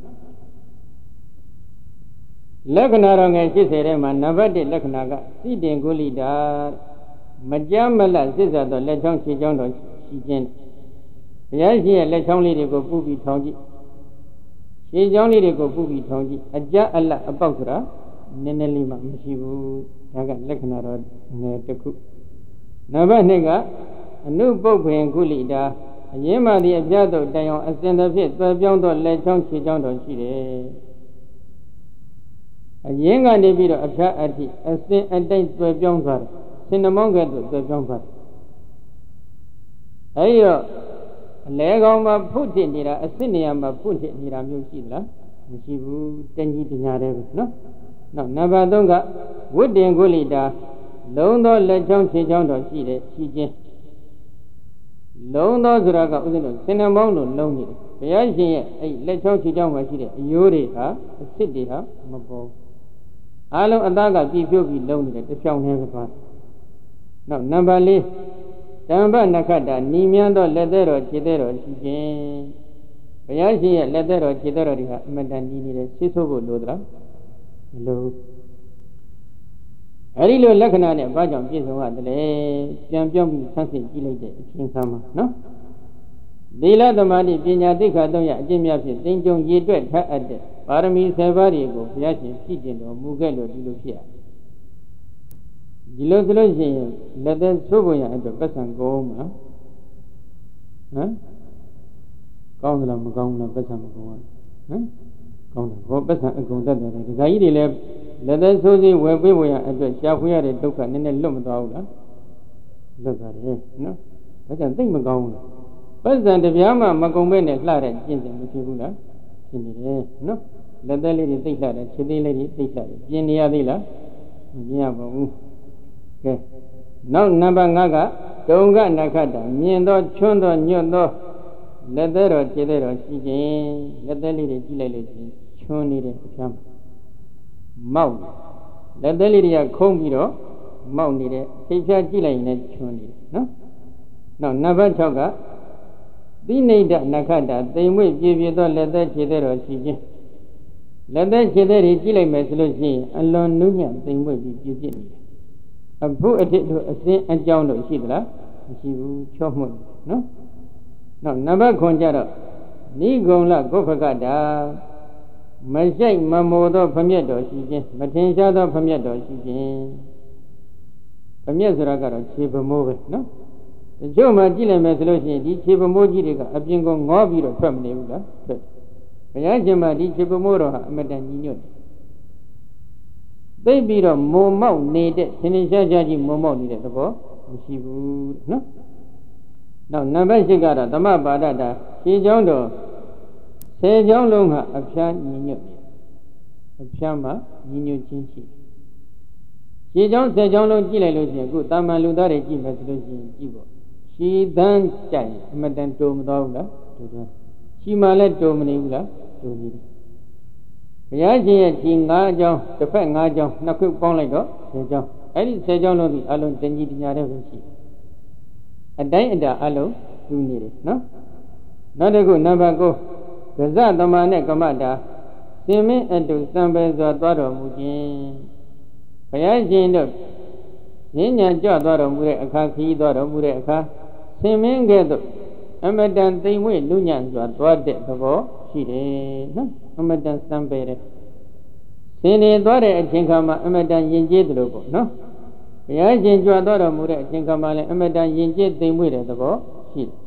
လက္ခဏာတော်ငယ်ရှစ်ဆယ်ထဲမှာနံပါတ်၁လက္ခဏာကစိတင်ကုလိတာမကြမ်းမလတ်စစ်စားသောလက်ချောင်းခြေချောင်းတော်ရှိခြင်းဘုရားရှင်ရဲ့လက်ချောင်းလေးတွေကိုပူပြီးထောင်ကြည့်ခြေချောင်းလေးတွေကိုပူပြီးထောင်ကြည့်အကြအလတ်အပေါက်ဆိုတာနည်းနည်းလေးမှမရှိဘူးဒါကလက္ခဏာတော်ငယ်တစ်ခုနံပါတ်၂ကအနုပုပ္ပင်ကုလိတာအရင်မှဒီအပြတ်တို့တိုင်အောင်အစဉ်တစ်ဖြစ်သွယ်ပြောင်းသောလက်ချောင်းခြေချောင်းတော်ရှိတယ်အရင်ကနေပြီးတော့အဖြတ်အထိအစဉ်အတိုင်းသွယ်ပြောင်းသွားတယ်စင်နှမောင်းကဲ့သို့သွယ်ပြောင်းသွားတယ်အဲဒီတော့အလဲကောင်မှာဖုတ်တင်နေတာအစစ်နေရာမှာဖုတ်တင်နေတာမျိုးရှိသလားမရှိဘူးတဏှီပညာတည်းပဲနော်နောက်နံပါတ်၃ကဝိတ္တင်ကုလိတာလုံးသောလက်ချောင်းခြေချောင်းတော်ရှိတယ်ရှိခြင်းလုံးသောဆိုတာကဥစဉ်လို့စင်နှမောင်းလို့လုံးနေတယ်ဘုရားရှင်ရဲ့အဲ့လက်ချောင်းခြေချောင်းမှာရှိတဲ့အယိုးတွေဟာအစစ်တွေဟာမပေါ်အားလုံးအသားကပြည့်ပြုတ်ပြီးလုံးနေတယ်တစ်ဖြောင်းနေပဲသွားနောက်နံပါတ်၄တမ္ပနခတ္တနီမြန်းသောလက်သေးတော်ခြေသေးတော်ရှိခြင်းဘုရားရှင်ရဲ့လက်သေးတော်ခြေသေးတော်တွေဟာအမတန်နီးနေတယ်ရှင်းဆိုဖို့လိုသလားမလိုအဲ့ဒီလိုလက္ခဏာနဲ့ဘာကြောင့်ပြည့်စုံရတယ်လဲပြန်ပြောင်းပြီးဆန်းစစ်ကြည့်လိုက်တဲ့အချင်းဆန်းမှာနော်သီလသမာဓိပညာသိက္ခာသုံးရအကျင့်များဖြင့်သင်္ကြုံရည်တွက်ထပ်အပ်တဲ့ပါရမီဆယ်ပါးတွေကိုဘုရားရှင်ပြည့်ကျင်တော်မူခဲ့လို့ဒီလိုဖြစ်ရဒီလိုဆိုလို့ရှိရင်လက်သက်သိုးပုံရအတွက်ပတ်စံကောင်းမှာဟမ်ကောင်းသလားမကောင်းဘူးလားပတ်စံမကောင်းဘူးဟမ်ကောင်းတယ်ဘောပတ်စံအကုန်တတ်တယ်ဒကာကြီးတွေလည်းလက်သက်သိုးစီဝယ်ပေးဖို့ရအတွက်ရှားဖွေရတဲ့ဒုက္ခနည်းနည်းလွတ်မသွားဘူးလားလွတ်သွားတယ်နော်ဒါကြောင့်သိမကောင်းဘူးလားပတ်စံတပြားမှမကုန်ပဲနဲ့လှတဲ့ကျင့်စဉ်မဖြစ်ဘူးလားဖြစ်နေတယ်နော်လက်သက်လေးတွေသိလှတယ်ခြေသေးလေးတွေသိလှတယ်ပြင်နေရသေးလားမပြင်ရပါဘူးကဲနောက်နံပါတ်၅ကဒုံကနခတ္တမြင်သောချွန်းသောညွတ်သောလက်သေးတော်ခြေသေးတော်ရှိခြင်းလက်သေးလေးတွေကြည့်လိုက်လို့ချင်းချွန်းနေတယ်အချမ်းမောက်လက်သေးလေးတွေကခုံးပြီးတော့မောက်နေတယ်ထိပ်ဖြားကြည့်လိုက်ရင်လည်းချွန်းနေတယ်နော်နောက်နံပါတ်၆ကသိနိဒ္ဒနခတ္တသိမ်မွေ့ပြည့်ပြည့်သောလက်သေးခြေသေးတော်ရှိခြင်းလက်သက်ခြေသက်တွေကြည့်လိုက်မယ်ဆိုလို့ရှိရင်အလွန်နုညံ့သိမ်မွေ့ပြီးပြည့်ပြည့်နေတယ်အဖို့အထစ်တို့အစင်းအကြောင်းတို့ရှိသလားမရှိဘူးချော့မှုတ်နော်နောက်နံပါတ်ခွန်ကြတော့နိဂုံလဂုဖကတာမရှိုက်မမိုသောဖမျက်တော်ရှိခြင်းမထင်ရှားသောဖမျက်တော်ရှိခြင်းဖမျက်ဆိုတာကတော့ခြေပမိုးပဲနော်တချို့မှကြည့်လိုက်မယ်ဆိုလို့ရှိရင်ဒီခြေပမိုးကြီးတွေကအပြင်ကငေါပြီးတော့ထွက်မနေဘူးလားထွက်ဘုရားရှင်မဒီခြေပမိုးတော်ဟာအမတန်ကြီးညွတ်တယ်သိပြီးတော့မုံမောက်နေတဲ့ထင်ထင်ရှားရှားကြီးမုံမောက်နေတဲ့သဘောမရှိဘူးနော်နောက်နံပါတ်၈ကတော့သမပါဒတာခြေချောင်းတော်ဆယ်ချောင်းလုံးဟာအဖျားညီညွတ်နေအဖျားမှာညီညွတ်ခြင်းရှိခြေချောင်းဆယ်ချောင်းလုံးကြည့်လိုက်လို့ရှိရင်အခုတာမန်လူသားတွေကြည့်မယ်ဆိုလို့ရှိရင်ကြည့်ပေါ့ခြေသန်းကြိုင်အမတန်တုံမသွားဘူးလားတုံသွားခြေမှလည်းတုံမနေဘူးလားတုံနေတယ်ဘုရားရှင်ရဲ့ခြေ၅ချောင်းတစ်ဖက်၅ချောင်းနှစ်ခုပေါင်းလိုက်တော့ဆယ်ချောင်းအဲ့ဒီဆယ်ချောင်းလုံးဒီအလုံးတညီတညာတဲ့ပဲရှိတယ်အတိုင်းအတာအလုံးတူနေတယ်နော်နောက်တစ်ခုနံပါတ်၉ဂဇသမာနဲ့ကမ္မတာစင်မင်းအတုစံပဲစွာသွားတော်မူခြင်းဘုရားရှင်တို့ဉာဏ်ဉာဏ်ကြွသွားတော်မူတဲ့အခါခီးသွားတော်မူတဲ့အခါစင်မင်းကဲ့သို့အမတန်သိမ်မွေ့လူညံ့စွာသွားတဲ့သဘောရှိတယ်နော်အမတန်စံပဲတဲ့စင်နေသွားတဲ့အချိန်ခါမှာအမတန်ယဉ်ကျေးတယ်လို့ပေါ့နော်ဘုရားရှင်ကြွသွားတော်မူတဲ့အချိန်ခါမှာလည်းအမတန်ယဉ်ကျေးသိမ်မွေ့တဲ့သဘောရှိတယ်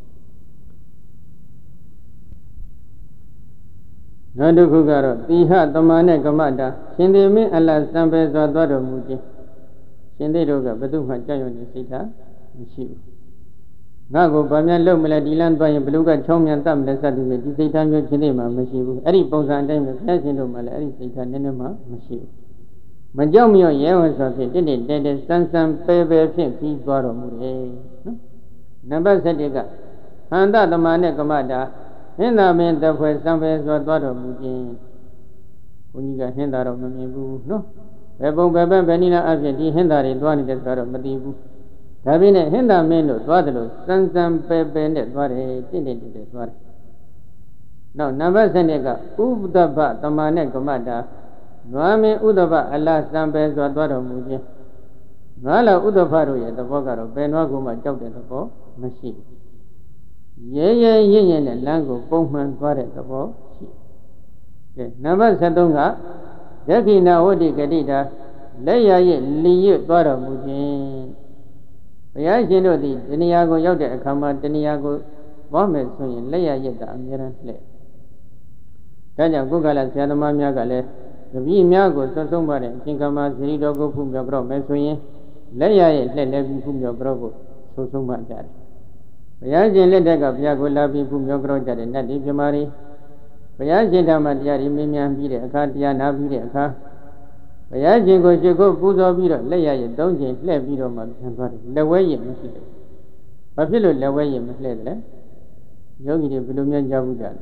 နောက်တစ်ခုကတော့တိဟတမနဲ့ကမ္မတာရှင်သေမင်းအလတ်စံပဲစွာသွားတော်မူခြင်းရှင်သေတို့ကဘယ်သူမှကြောက်ရွံ့နေစိတ်ထားမရှိဘူးငါ့ကိုဗာမြန်လုံမလဲဒီလမ်းသွားရင်ဘလူကချောင်းမြန်တတ်မလဲစသည်ဖြင့်ဒီစိတ်ထားမျိုးရှင်သေမှာမရှိဘူးအဲ့ဒီပုံစံအတိုင်းပဲဘုရားရှင်တို့မှလည်းအဲ့ဒီစိတ်ထားနည်းနည်းမှမရှိဘူးမကြောက်မရွံ့ရဲဝံစွာဖြင့်တင့်တင့်တဲတဲစမ်းစမ်းပဲပဲဖြင့်ပြီးသွားတော်မူတယ်နော်နံပါတ်၁၁ကဟန္တတမနဲ့ကမ္မတာဟင်းသာမင်းတဖွဲ့စံပဲစွာသွားတော်မူခြင်းဘုန်းကြီးကဟင်းသာတော့မမြင်ဘူးနော်ဘယ်ပုံဘယ်ဘက်ဘယ်နည်းလားအဖြစ်ဒီဟင်းသာတွေသွားနေတယ်ဆိုတော့မသိဘူးဒါပြင်းနဲ့ဟင်းသာမင်းတို့သွားတယ်လို့စံစံပဲပဲနဲ့သွားတယ်တင့်တင့်တင့်သွားတယ်နောက်နံပါတ်၁၂ကဥပဒဘတမနဲ့ကမ္မတာနွားမင်းဥဒဘအလားစံပဲစွာသွားတော်မူခြင်းနွားလာဥဒဘတို့ရဲ့သဘောကတော့ဘယ်နွားကိုမှကြောက်တဲ့သဘောမရှိဘူးရဲရဲရင့်ရင့်နဲ့လမ်းကိုပုံမှန်သွားတဲ့သဘောရှိကဲနံပါတ်၁၃ကယက္ခိဏဝတ္တိကတိတာလက်ရရဲ့လီရွတ်သွားတော်မူခြင်းဘုရားရှင်တို့သည်တဏှာကိုရောက်တဲ့အခါမှာတဏှာကိုသွားမယ်ဆိုရင်လက်ရရဲ့တာအများရန်လှဲ့ဒါကြောင့်ကုက္ကလဆရာသမားများကလည်းတပည့်များကိုသွတ်ဆုံးပါတဲ့အရှင်ကမသီရိတော်ကိုဖူးမြော်ပြတော့မယ်ဆိုရင်လက်ရရဲ့လှဲ့လည်းပြီးဖူးမြော်ပြတော့ကိုသုံးဆုံးပါကြတယ်ဘုရားရှင်လက်ထက်ကဘုရားကိုလာပြီးဖူးမြော်ကြောကြတဲ့နတ်ဒီပြမာရီဘုရားရှင်ဓမ္မတရားဒီမင်းများပြီးတဲ့အခါတရားနာပြီးတဲ့အခါဘုရားရှင်ကိုရှိခိုးပူဇော်ပြီးတော့လက်ရရဲ့သုံးချိန်လှည့်ပြီးတော့မှပြန်သွားတယ်လက်ဝဲရင်မရှိတယ်ဘာဖြစ်လို့လက်ဝဲရင်မလှည့်တယ်လဲယောဂီတွေဘယ်လိုများကြားဘူးကြလဲ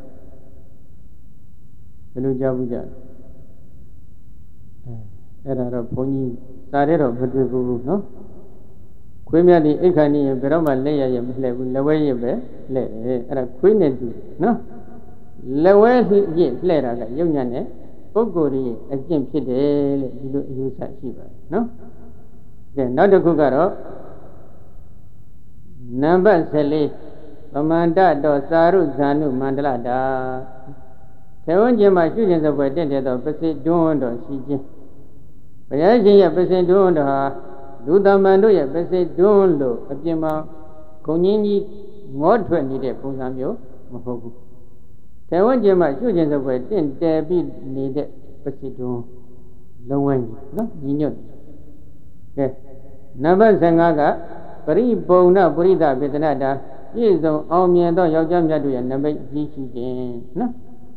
ဘယ်လိုကြားဘူးကြလဲအဲအဲ့ဒါတော့ဘုန်းကြီးစာရဲတော့မတွေ့ဘူးနော်ခွေးမြတ်ဒီအိဋ္ဌာနိယဘယ်တော့မှလက်ရရဲ့မလှည့်ဘူးလက်ဝဲရင်ပဲလှည့်တယ်အဲ့ဒါခွေးနဲ့တူနော်လက်ဝဲစီအကျင့်လှည့်တာကယုံညံ့တဲ့ပုဂ္ဂိုလ်ကြီးအကျင့်ဖြစ်တယ်လို့ဒီလိုအယူဆရှိပါတယ်နော်ကဲနောက်တစ်ခုကတော့နံပါတ်၁၄သမန္တတော်သာရုဇာနုမန္တလတာသေဝဉ္ဇဉ်မှာရှုခြင်းသဘောတင့်တဲ့သောပစိတွန်းတော်ရှိခြင်းဘုရားရှင်ရဲ့ပစိတွန်းတော်ဟာလူသမန်တို့ရဲ့ပစိတွန်းလို့အပြင်မှာဂုံကြီးကြီးငေါထွက်နေတဲ့ပုံစံမျိုးမဟုတ်ဘူးသေဝဉ္ဇဉ်မှာရှုခြင်းသဘောတင့်တယ်ပြီးနေတဲ့ပစိတွန်းလုံးဝကြီးနော်ညီညွတ်ကဲနံပါတ်၁၅ကပရိပုံဏပုရိသပေတနာတာပြည့်စုံအောင်မြင်သောယောက်ျားမြတ်တို့ရဲ့နမိတ်ကြီးရှိခြင်းနော်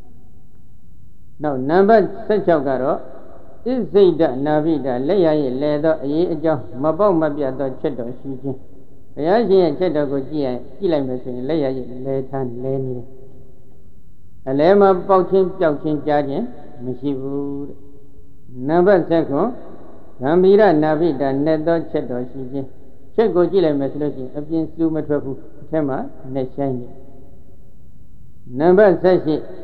နောက်နံပါတ်၁၆ကတော့ဣစိတ်တနာဘိတာလက်ရရဲ့လဲသောအရေးအကြောင်းမပေါက်မပြတ်သောချက်တော်ရှိခြင်းဘုရားရှင်ရဲ့ချက်တော်ကိုကြည့်ရင်ကြည့်လိုက်မယ်ဆိုရင်လက်ရရဲ့လဲထမ်းလဲနေတယ်အလဲမှာပေါက်ချင်းပြောက်ချင်းကြားခြင်းမရှိဘူးတဲ့နံပါတ်၁၉ဂံဗီရနာဘိတာနဲ့သောချက်တော်ရှိခြင်းချက်ကိုကြည့်လိုက်မယ်ဆိုလို့ရှိရင်အပြင်စူးမထွက်ဘူးအထက်မှာနဲ့ဆိုင်နေနံပါတ်၁၈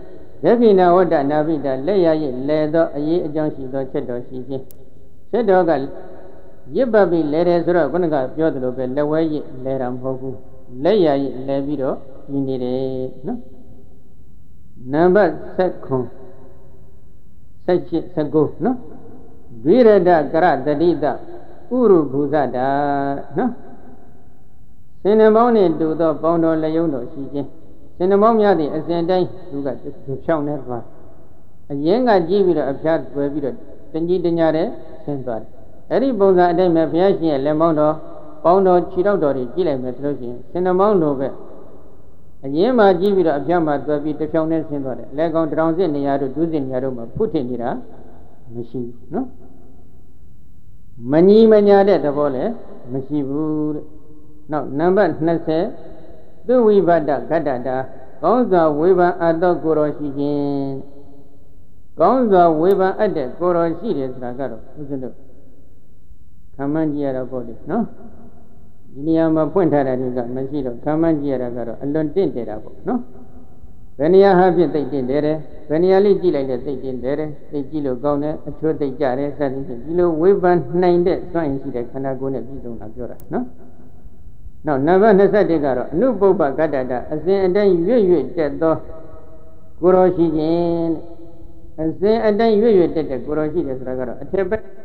ပိနာဝတ္တနာပိတာလက်ရရလဲသောအရေးအကြောင်းရှိသောချက်တော်ရှိခြင်းချက်တော်ကရစ်ပတ်ပြီးလဲတယ်ဆိုတော့ခုနကပြောသလိုပဲလက်ဝဲရလဲတာမဟုတ်ဘူးလက်ရရလဲပြီးတော့ဒီနေတယ်နော်နံပါတ်ဆက်ခွန်ဆက်ချစ်ဆက်ကိုနော်ဒွိရဒကရတတိတဥရုဘူဇတာနော်စင်နှမောင်းနဲ့တူသောပေါင်းတော်လယုံတော်ရှိခြင်းစင်နှမောင်းများသည့်အစဉ်တိုင်းသူကဖြောင်းနေသွားအရင်ကကြည့်ပြီးတော့အဖျားတွယ်ပြီးတော့တကြီးတညာတဲ့ဆင်းသွားတယ်အဲ့ဒီပုံစံအတိုင်းပဲဘုရားရှင်ရဲ့လက်မောင်းတော်ပေါင်းတော်ခြေထောက်တော်တွေကြည့်လိုက်မယ်ဆိုလို့ရှိရင်စင်နှမောင်းလိုပဲအရင်မှကြည့်ပြီးတော့အဖျားမှာတွယ်ပြီးတဖြောင်းနဲ့ဆင်းသွားတယ်လက်ကောင်တရောင်စစ်နေရာတို့ဒုစစ်နေရာတို့မှာဖုတ်ထင်နေတာမရှိဘူးနော်မညီမညာတဲ့သဘောလည်းမရှိဘူးတဲ့နောက်နံပါတ်နှစ်ဆယ်သူဝိဘဒဂတ္တတာကောင်းစွာဝေဖန်အပ်သောကိုယ်တော်ရှိခြင်းကောင်းစွာဝေဖန်အပ်တဲ့ကိုယ်တော်ရှိတယ်ဆိုတာကတော့ဦးဇင်းတို့ခံမှန်းကြည့်ရတော့ပေါ့လေနော်ဒီနေရာမှာဖွင့်ထားတာတွေကမရှိတော့ခံမှန်းကြည့်ရတာကတော့အလွန်တင့်တယ်တာပေါ့နော်ဘယ်နေရာဟာဖြစ်သိတင့်တယ်တယ်ဘယ်နေရာလေးကြည့်လိုက်တဲ့သိတင့်တယ်တယ်သိကြည့်လို့ကောင်းတယ်အချိုးသိကြတယ်စသဖြင့်ဒီလိုဝေဖန်နိုင်တဲ့စွမ်းရည်ရှိတဲ့ခန္ဓာကိုယ်နဲ့ပြည့်စုံတာပြောတာနော်နောက်နံပါတ်၂၁ကတော့အနုပုပ္ပကတ္တတာအစဉ်အတိုင်းရွတ်ရွတ်တက်သောကိုယ်တော်ရှိခြင်းအစဉ်အတိုင်းရွတ်ရွတ်တက်တဲ့ကိုယ်တော်ရှိတယ်ဆိုတာကတော့အထက်ဘက်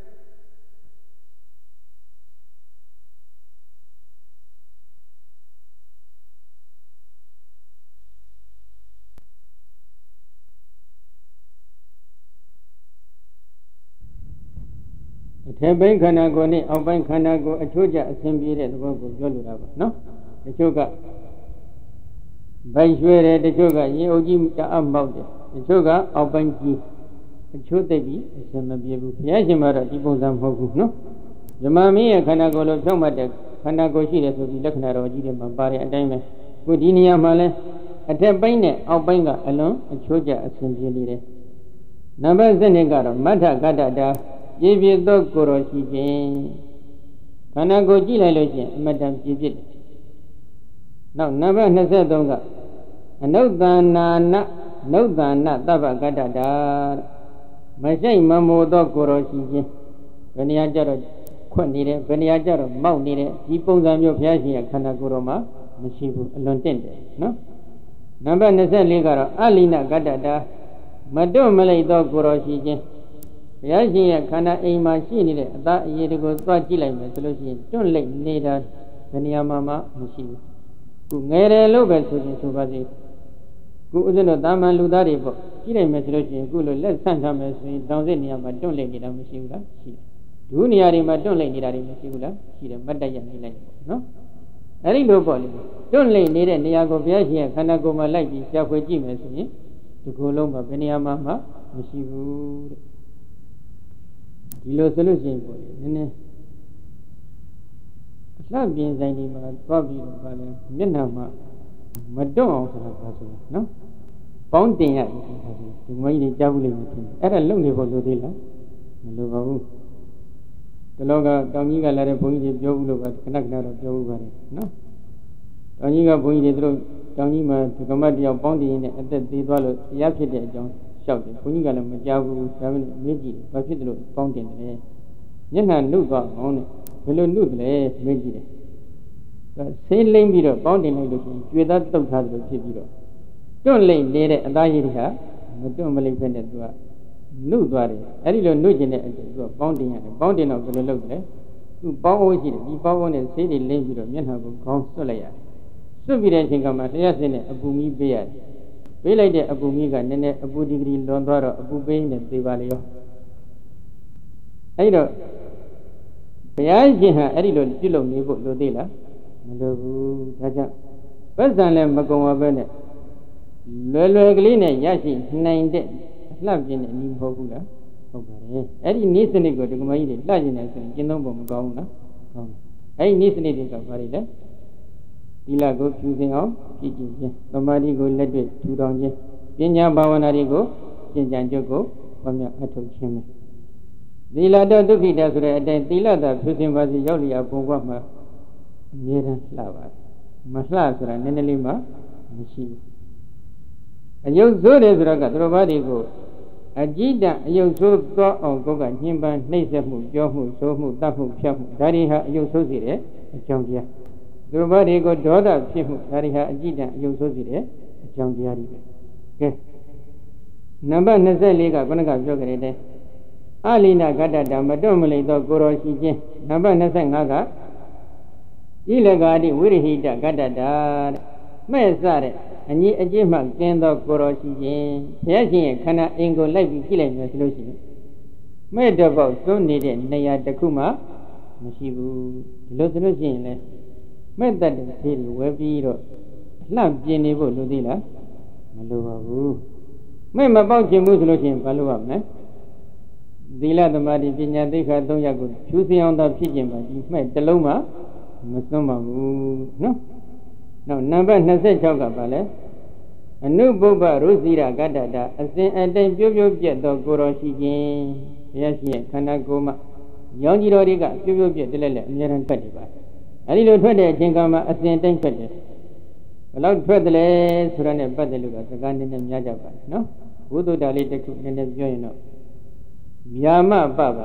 အထက်ပိုင်းခန္ဓာကိုယ်နဲ့အောက်ပိုင်းခန္ဓာကိုယ်အချိုးကျအစဉ်ပြေတဲ့သဘောကိုပြောလိုတာပါနော်တချို့ကဗိုက်ရွှဲတယ်တချို့ကရေအုပ်ကြီးတအားမောက်တယ်တချို့ကအောက်ပိုင်းကြီးအချိုးသိပ်ပြီးအစဉ်မပြေဘူးဘုရားရှင်ကတော့ဒီပုံစံမဟုတ်ဘူးနော်ဇမမင်းရဲ့ခန္ဓာကိုယ်လိုဖြောင့်မတ်တဲ့ခန္ဓာကိုယ်ရှိတယ်ဆိုပြီးလက္ခဏာတော်ကြီးတွေမှာပါတဲ့အတိုင်းပဲခုဒီနေရာမှာလဲအထက်ပိုင်းနဲ့အောက်ပိုင်းကအလွန်အချိုးကျအစဉ်ပြေနေတယ်နံပါတ်၁၂ကတော့မထကတ္တတာပြည့်ပြည့်သောကိုယ်တော်ရှိခြင်းခန္ဓာကိုယ်ကြည့်လိုက်လို့ရှိရင်အမတန်ပြည့်ပြည့်တယ်နောက်နံပါတ်၂၃ကအနုဿာနာနနုဿာနသဗ္ဗကတ္တတာမရှိမမိုသောကိုယ်တော်ရှိခြင်းဘယ်နေရာကြတော့ခွက်နေတယ်ဘယ်နေရာကြတော့မောက်နေတယ်ဒီပုံစံမျိုးဘုရားရှင်ရဲ့ခန္ဓာကိုယ်တော်မှာမရှိဘူးအလွန်တင့်တယ်နော်နံပါတ်၂၄ကတော့အလိနကတ္တတာမတွန့်မလိုက်သောကိုယ်တော်ရှိခြင်းဘုရားရှင်ရဲ့ခန္ဓာအိမ်မှာရှိနေတဲ့အသားအရည်တွေကိုသွားကြည့်လိုက်မယ်ဆိုလို့ရှိရင်တွန့်လိုက်နေတာဘယ်နေရာမှာမှမရှိဘူးခုငယ်တယ်လို့ပဲဆိုရင်ဆိုပါစေခုဥစဉ်တို့တာမန်လူသားတွေပေါ့ကြည့်လိုက်မယ်ဆိုလို့ရှိရင်ခုလိုလက်ဆန့်ထားမယ်ဆိုရင်တောင်စစ်နေရာမှာတွန့်လိုက်နေတာမရှိဘူးလားရှိတယ်ဒုနေရာတွေမှာတွန့်လိုက်နေတာတွေမရှိဘူးလားရှိတယ်မတ်တက်ရနေလိုက်ပေါ့နော်အဲ့ဒီလိုပေါ့လေတွန့်လိုက်နေတဲ့နေရာကိုဘုရားရှင်ရဲ့ခန္ဓာကိုယ်မှာလိုက်ပြီးရှာဖွေကြည့်မယ်ဆိုရင်ဒီကိုယ်လုံးမှာဘယ်နေရာမှာမှမရှိဘူးတဲ့ဒီလိုဆိုလို့ရှိရင်ပေါ့လေနည်းနည်းအလှပြင်ဆိုင်ဒီမှာသွားပြီးတော့ဗာလဲမျက်နှာမှာမတွန့်အောင်ဆိုတာပါဆိုနော်ပေါင်းတင်ရပြီဆိုတာဒီမကြီးတွေကြားဘူးလိမ့်မယ်ထင်တယ်အဲ့ဒါလုံနေဖို့လိုသေးလားမလိုပါဘူးဒီလောကတောင်ကြီးကလာတဲ့ဘုန်းကြီးတွေပြောဘူးလို့ပါခဏခဏတော့ပြောဘူးပါတယ်နော်တောင်ကြီးကဘုန်းကြီးတွေသူတို့တောင်ကြီးမှာဓကမတ်တယောက်ပေါင်းတင်ရင်းနဲ့အသက်သေးသွားလို့တရားဖြစ်တဲ့အကြောင်းလျှောက်တယ်ဘုန်းကြီးကလည်းမကြားဘူးဒါပေမဲ့အမေးကြည့်တယ်ဘာဖြစ်တယ်လို့ပေါင်းတင်တယ်မျက်နှာနှုတ်သွားအောင်နဲ့ဘယ်လိုနှုတ်တယ်မေးကြည့်တယ်ဆေးလိမ့်ပြီးတော့ပေါင်းတင်လိုက်လို့ရှိရင်ကျွေသားတုတ်ထားတယ်လို့ဖြစ်ပြီးတော့တွန့်လိမ့်နေတဲ့အသားရည်တွေကမတွန့်မလိမ့်ဖက်နဲ့သူကနှုတ်သွားတယ်အဲ့ဒီလိုနှုတ်ကျင်တဲ့အချိန်သူကပေါင်းတင်ရတယ်ပေါင်းတင်တော့ဘယ်လိုလုပ်လဲသူပေါင်းအိုးရှိတယ်ဒီပေါင်းအိုးနဲ့ဆေးတွေလိမ့်ပြီးတော့မျက်နှာကိုခေါင်းဆွတ်လိုက်ရတယ်ဆွတ်ပြီးတဲ့အချိန်ကမှလျှက်စင်းနဲ့အပူမီးပေးရတယ်ပေးလိုက်တဲ့အပူမီးကနည်းနည်းအပူဒီဂရီလွန်သွားတော့အပူပေးနေသေးပါလေရောအဲ့တော့ဘုရားရှင်ဟာအဲ့ဒီလိုပြုလုပ်နေဖို့လိုသေးလားမလိုဘူးဒါကြောင့်ပတ်စံလည်းမကုံဝပဲနဲ့လွယ်လွယ်ကလေးနဲ့ရရှိနိုင်တဲ့အလှပြင်းတဲ့နည်းမဟုတ်ဘူးလားဟုတ်ပါတယ်အဲ့ဒီနည်းစနစ်ကိုဒီကမကြီးတွေလှကျင်တယ်ဆိုရင်ကျင့်သုံးဖို့မကောင်းဘူးလားကောင်းတယ်အဲ့ဒီနည်းစနစ်တွေကဘာတွေလဲသီလကိုဖြူစင်အောင်ကြည်ကြည်ခြင်းသမာဓိကိုလက်တွေ့ထူထောင်ခြင်းပညာဘာဝနာတွေကိုကျင့်ကြံကြုတ်ကိုဘာများအထုတ်ခြင်းပဲသီလတော်ဒုက္ခိတဆိုတဲ့အတိုင်းသီလသာဖြူစင်ပါစေရောက်လျာဘုံဘဝမှာအမြဲတမ်းလှပါတယ်မလှဆိုတာနည်းနည်းလေးမှမရှိဘူးအယုတ်ဆိုးတယ်ဆိုတော့ကသူတော်ဘာတွေကိုအကြည့်တအယုတ်ဆိုးသောအောင်ကိုယ်ကညှဉ်းပန်းနှိပ်စက်မှုပြောမှုဆိုးမှုတတ်မှုဖြတ်မှုဒါတွေဟာအယုတ်ဆိုးစီတဲ့အကြောင်းတရားသူတော်ဘာတွေကိုဒေါသဖြစ်မှုဒါတွေဟာအကြည့်တအယုတ်ဆိုးစီတဲ့အကြောင်းတရားတွေပဲကဲနံပါတ်ยี่สิบสี่ကခုနကပြောကြတဲ့အလိနာဂတ္တတာမတွန့်မလိမ့်သောကိုယ်တော်ရှိခြင်းနံပါတ်ยี่สิบห้าကဣလဂာတိဝိရဟိတဂတ္တတာတဲ့မဲ့စတဲ့အညီအကျင့်မှကျင်းသောကိုယ်တော်ရှိခြင်းဘုရားရှင်ရဲ့ခန္ဓာအင်ကိုလိုက်ပြီးကြည့်လိုက်မယ်ဆိုလို့ရှိရင်မဲ့တော့ပေါက်သွန်းနေတဲ့နေရာတစ်ခုမှမရှိဘူးဒီလိုဆိုလို့ရှိရင်လည်းမဲ့တတ်တဲ့သေးတွေဝဲပြီးတော့လှမ်းပြင်းနေဖို့လိုသေးလားမလိုပါဘူးမဲ့မပေါက်ခြင်းဘူးဆိုလို့ရှိရင်ဘာလို့ရမလဲသီလသမာဓိပညာသိက္ခာသုံးရပ်ကိုဖြူစင်အောင်သာဖြစ်ခြင်းပါဒီမဲ့တစ်လုံးမှမစွန့်ပါဘူးနော်နောက်နံပါတ်ยี่สิบหกကဘာလဲအနုပုပ္ပရုစီရကတ္တတာအစဉ်အတိုင်းပြုတ်ပြုတ်ပြတ်သောကိုယ်တော်ရှိခြင်းဘုရားရှင်ရဲ့ခန္ဓာကိုယ်မှာရောင်ကြီးတော်တွေကပြုတ်ပြုတ်ပြတ်တလဲလဲအများအားထွက်နေပါတယ်အဲဒီလိုထွက်တဲ့အချိန်ကမှအစဉ်တိုင်းထွက်တယ်ဘယ်လောက်ထွက်တယ်လဲဆိုတာနဲ့ပတ်သက်လို့တော့စကားနည်းနည်းများကြပါတယ်နော်ဘုဒ္ဓတာလေးတစ်ခုနည်းနည်းပြောရင်တော့ဗျာမပပ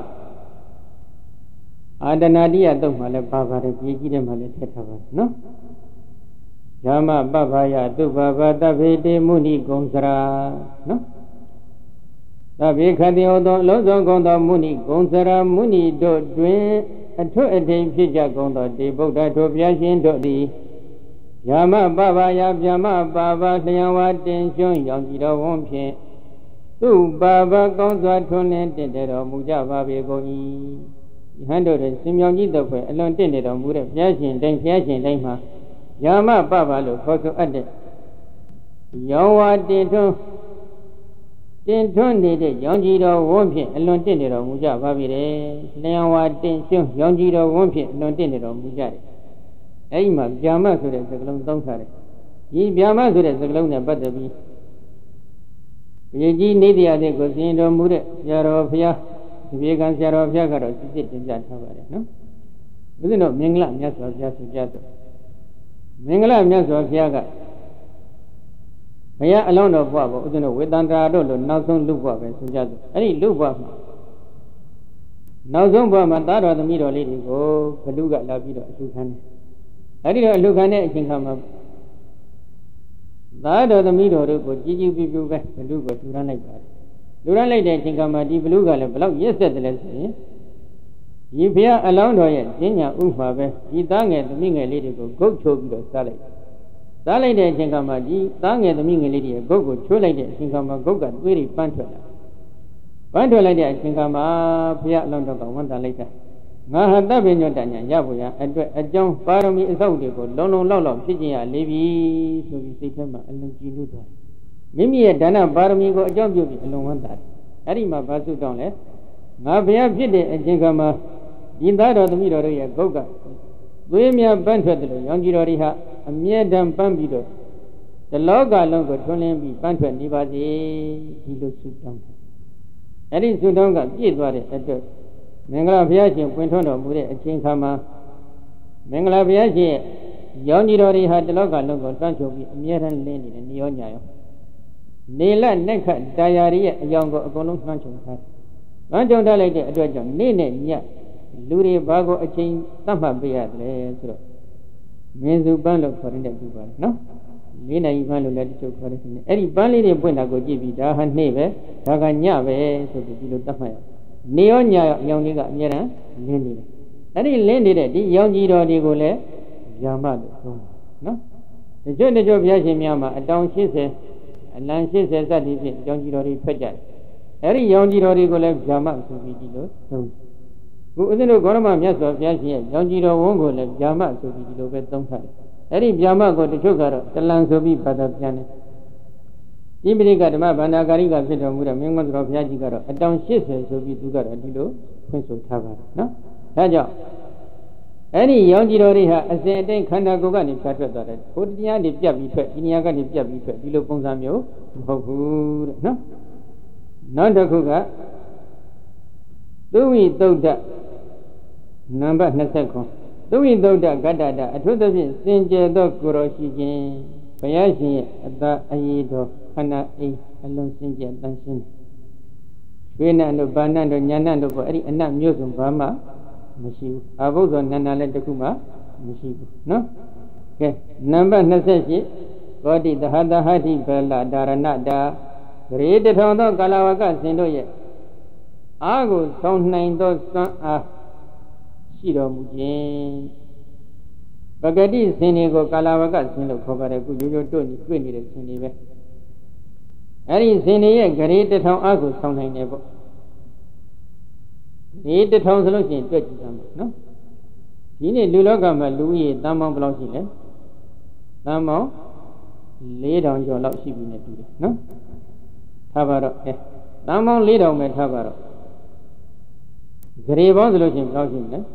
အာတနာတိယတုတ်မှလည်းပါပါတယ်ပြည်ကြီးတယ်မှလည်းထည့်ထားပါတယ်နော်ဗျာမပပယတုဘဘတဗေတေမုဏိကုံစရာနော်သဗ္ဗေခတိဟောသောအလုံးစုံကုန်သောမုဏိကုံစရာမုဏိတို့တွင်အထွတ်အထိပ်ဖြစ်ကြကုန်သောတေဗုဒ္ဓတို့ဘုရားရှင်တို့သည်ဗျာမပပယဗျာမပပလျံဝတင်ကျွန်းရောင်ကြည်တော်ဝန်းဖြင့်သူပါပကောင်းစွာထွန်းလင်းတင့်တယ်တော်မူကြပါပေကုန်၏ယဟန်တို့ရဲ့စင်မြောင်ကြီးတို့ဖွဲ့အလွန်တင့်တယ်တော်မူတဲ့ဘုရားရှင်တိုင်းဘုရားရှင်တိုင်းမှာယာမပပလို့ခေါ်ဆိုအပ်တဲ့ရောင်ဝါတင်ထွန်းတင်ထွန်းနေတဲ့ရောင်ကြီးတော်ဝန်းဖြင့်အလွန်တင့်တယ်တော်မူကြပါပြီတဲ့လျံဝါတင်ကျွန်းရောင်ကြီးတော်ဝန်းဖြင့်အလွန်တင့်တယ်တော်မူကြတယ်အဲဒီမှာဗျာမဆိုတဲ့စကားလုံးသုံးထားတယ်ဒီဗျာမဆိုတဲ့စကားလုံးနဲ့ပတ်သက်ပြီးရေကြီးနေတရားတွေကိုဆင်တော်မူတဲ့ဆရာတော်ဘုရားဒီဘေကံဆရာတော်ဘုရားကတော့စစ်စစ်တင်ပြထားပါတယ်နော်ဘုရားတို့မင်္ဂလာမြတ်စွာဘုရားဆိုကြတော့မင်္ဂလာမြတ်စွာဘုရားကဘုရားအလောင်းတော်ဘုရားပေါ့ဦးဇင်းတို့ဝေတန္တရာတို့လို့နောက်ဆုံးလူဘုရားပဲဆိုကြဆိုအဲ့ဒီလူဘုရားမှာနောက်ဆုံးဘုရားမှာသားတော်သမီးတော်လေးတွေကိုဘလူကလာပြီးတော့အလှခံတယ်အဲ့ဒီတော့အလှခံတဲ့အချိန်ခါမှာသားတော်သမီးတော်တို့ကိုကြီးကြီးပြူပြူပဲဘလူကိုထူထမ်းလိုက်ပါတယ်ထူထမ်းလိုက်တဲ့အချိန်ခါမှာဒီဘလူကလည်းဘလောက်ရစ်ဆက်တယ်လဲဆိုရင်ဒီဘုရားအလောင်းတော်ရဲ့ဉာဏ်ညာဥမှာပဲဒီသားငယ်သမီးငယ်လေးတွေကိုဂုတ်ချိုးပြီးတော့စားလိုက်စားလိုက်တဲ့အချိန်ခါမှာဒီသားငယ်သမီးငယ်လေးတွေဂုတ်ကိုချိုးလိုက်တဲ့အချိန်ခါမှာဂုတ်ကသွေးတွေပန်းထွက်လာပန်းထွက်လိုက်တဲ့အချိန်ခါမှာဘုရားအလောင်းတော်ကဝန်တာလိုက်တာငါဟာတပ်ပင်ညွတ်တညာရဖို့ရအတွက်အကြောင်းပါရမီအစောက်တွေကိုလုံလုံလောက်လောက်ဖြစ်ကျင်ရလေပြီဆိုပြီးစိတ်ထဲမှာအလွန်ကြည်နူးသွားတယ်မိမိရဲ့ဒါနပါရမီကိုအကြောင်းပြုပြီးအလွန်ဝမ်းသာတယ်အဲ့ဒီမှာဘာစုတောင်းလဲငါဘုရားဖြစ်တဲ့အချိန်ခါမှာဒီသားတော်သမီးတော်တို့ရဲ့ဂုတ်ကသွေးများပန်းထွက်တယ်လို့ရောင်ကြီးတော်တွေဟာအမြဲတမ်းပန်းပြီးတော့ဒီလောကလုံးကိုထွန်းလင်းပြီးပန်းထွက်နေပါစေဒီလိုဆုတောင်းတယ်အဲ့ဒီဆုတောင်းကပြည့်သွားတဲ့အတွက်မင်္ဂလာဘုရားရှင်ပွင့်ထွန်းတော်မူတဲ့အချိန်ခါမှာမင်္ဂလာဘုရားရှင်ရဲ့ရောင်ကြီးတော်တွေဟာဒီလောကလုံးကိုတွန်းချုပ်ပြီးအမြဲတမ်းလင်းနေတယ်နေရောညရောနေလက်နဲ့ခတ်တရားရရဲ့အယောင်ကိုအကုန်လုံးတွန်းချုပ်ထားတယ်တွန်းချုပ်ထားလိုက်တဲ့အတွက်ကြောင့်နေ့နဲ့ညလူတွေဘာကိုအချိန်သတ်မှတ်ပေးရတယ်ဆိုတော့မင်းစုပန်းလို့ခေါ်တဲ့သူပါနော်လေးနိုင်ပန်းလို့လည်းတချို့ခေါ်တယ်အဲ့ဒီပန်းလေးတွေပွင့်တာကိုကြည့်ပြီးဒါဟာနေ့ပဲဒါကညပဲဆိုပြီးဒီလိုသတ်မှတ်ရနေရောညရောအယောင်ကြီးကအများအားလင်းနေတယ်အဲ့ဒီလင်းနေတဲ့ဒီရောင်ကြီးတော်တွေကိုလည်းဗျာမလို့ပြောတယ်နော်တချို့တချို့ဘုရားရှင်များမှာအတောင်ရှစ်ဆယ်အလံရှစ်ဆယ်စသည်ဖြင့်ရောင်ကြီးတော်တွေဖက်ကြတယ်အဲ့ဒီရောင်ကြီးတော်တွေကိုလည်းဗျာမဆိုပြီးဒီလိုသုံးခုဦးဇင်းတို့ဂေါရမမြတ်စွာဘုရားရှင်ရဲ့ရောင်ကြီးတော်ဝန်းကိုလည်းဗျာမဆိုပြီးဒီလိုပဲသုံးထားတယ်အဲ့ဒီဗျာမကိုတချို့ကတော့တလံဆိုပြီးဘာသာပြန်တယ်ဒီပရိကဓမ္မဗန္ဒာကာရိကဖြစ်တော်မူတဲ့မင်းကွန်းတော်ဘုရားကြီးကတော့အတောင်ရှစ်ဆယ်ဆိုပြီးသူကတော့ဒီလိုဖွင့်ဆိုထားပါတယ်နော်ဒါကြောင့်အဲ့ဒီရောင်ကြီးတော်တွေဟာအစဉ်အတိုင်းခန္ဓာကိုယ်ကနေဖြတ်ထွက်သွားတယ်ဘုဒ္ဓတရားတွေပြတ်ပြီးထွက်ဒီနေရာကနေပြတ်ပြီးထွက်ဒီလိုပုံစံမျိုးမဟုတ်ဘူးတဲ့နော်နောက်တစ်ခုကသုဝိသုဒ္ဓနံပါတ်ยี่สิบခုသုဝိသုဒ္ဓကတ္တတာအထွတ်သဖြင့်စင်ကြယ်သောကိုယ်တော်ရှိခြင်းဘုရားရှင်ရဲ့အသာအရေးတော်ခန္ဓာအိမ်အလုံးစင်ကြယ်တန်ရှင်းရွှေနံတို့ဗာနံတို့ညာနံတို့ပေါ့အဲ့ဒီအနတ်မျိုးစုံဘာမှမရှိဘူးအဘုဇ္ဇောနန္ဒလည်းတစ်ခုမှမရှိဘူးနော်ကဲနံပါတ်၂၈ကောတိသဟတဟတိဘလဒါရဏတာဂရေတထောင်သောကာလဝကစင်တို့ရဲ့အာကိုဆောင်နိုင်သောစွမ်းအားရှိတော်မူခြင်းပဂတိစင်တွေကိုကာလဝကစင်လို့ခေါ်ပါတယ်ခုရိုးရိုးတို့နေတွေ့နေတဲ့စင်တွေပဲအဲ့ဒီစင်တွေရဲ့ဂရေတထောင်အားကိုဆောင်နိုင်တယ်ပေါ့ဒီတထောင်ဆိုလို့ရှိရင်တွေ့ကြည့်ကြမယ်နော်ဒီနေ့လူလောကမှာလူကြီးတန်ပေါင်းဘယ်လောက်ရှိလဲတန်ပေါင်း၄ထောင်ကျော်လောက်ရှိပြီနဲ့တူတယ်နော်ထားပါတော့အဲတန်ပေါင်း၄ထောင်ပဲထားပါတော့ဂရေပေါင်းဆိုလို့ရှိရင်ဘယ်လောက်ရှိမလဲ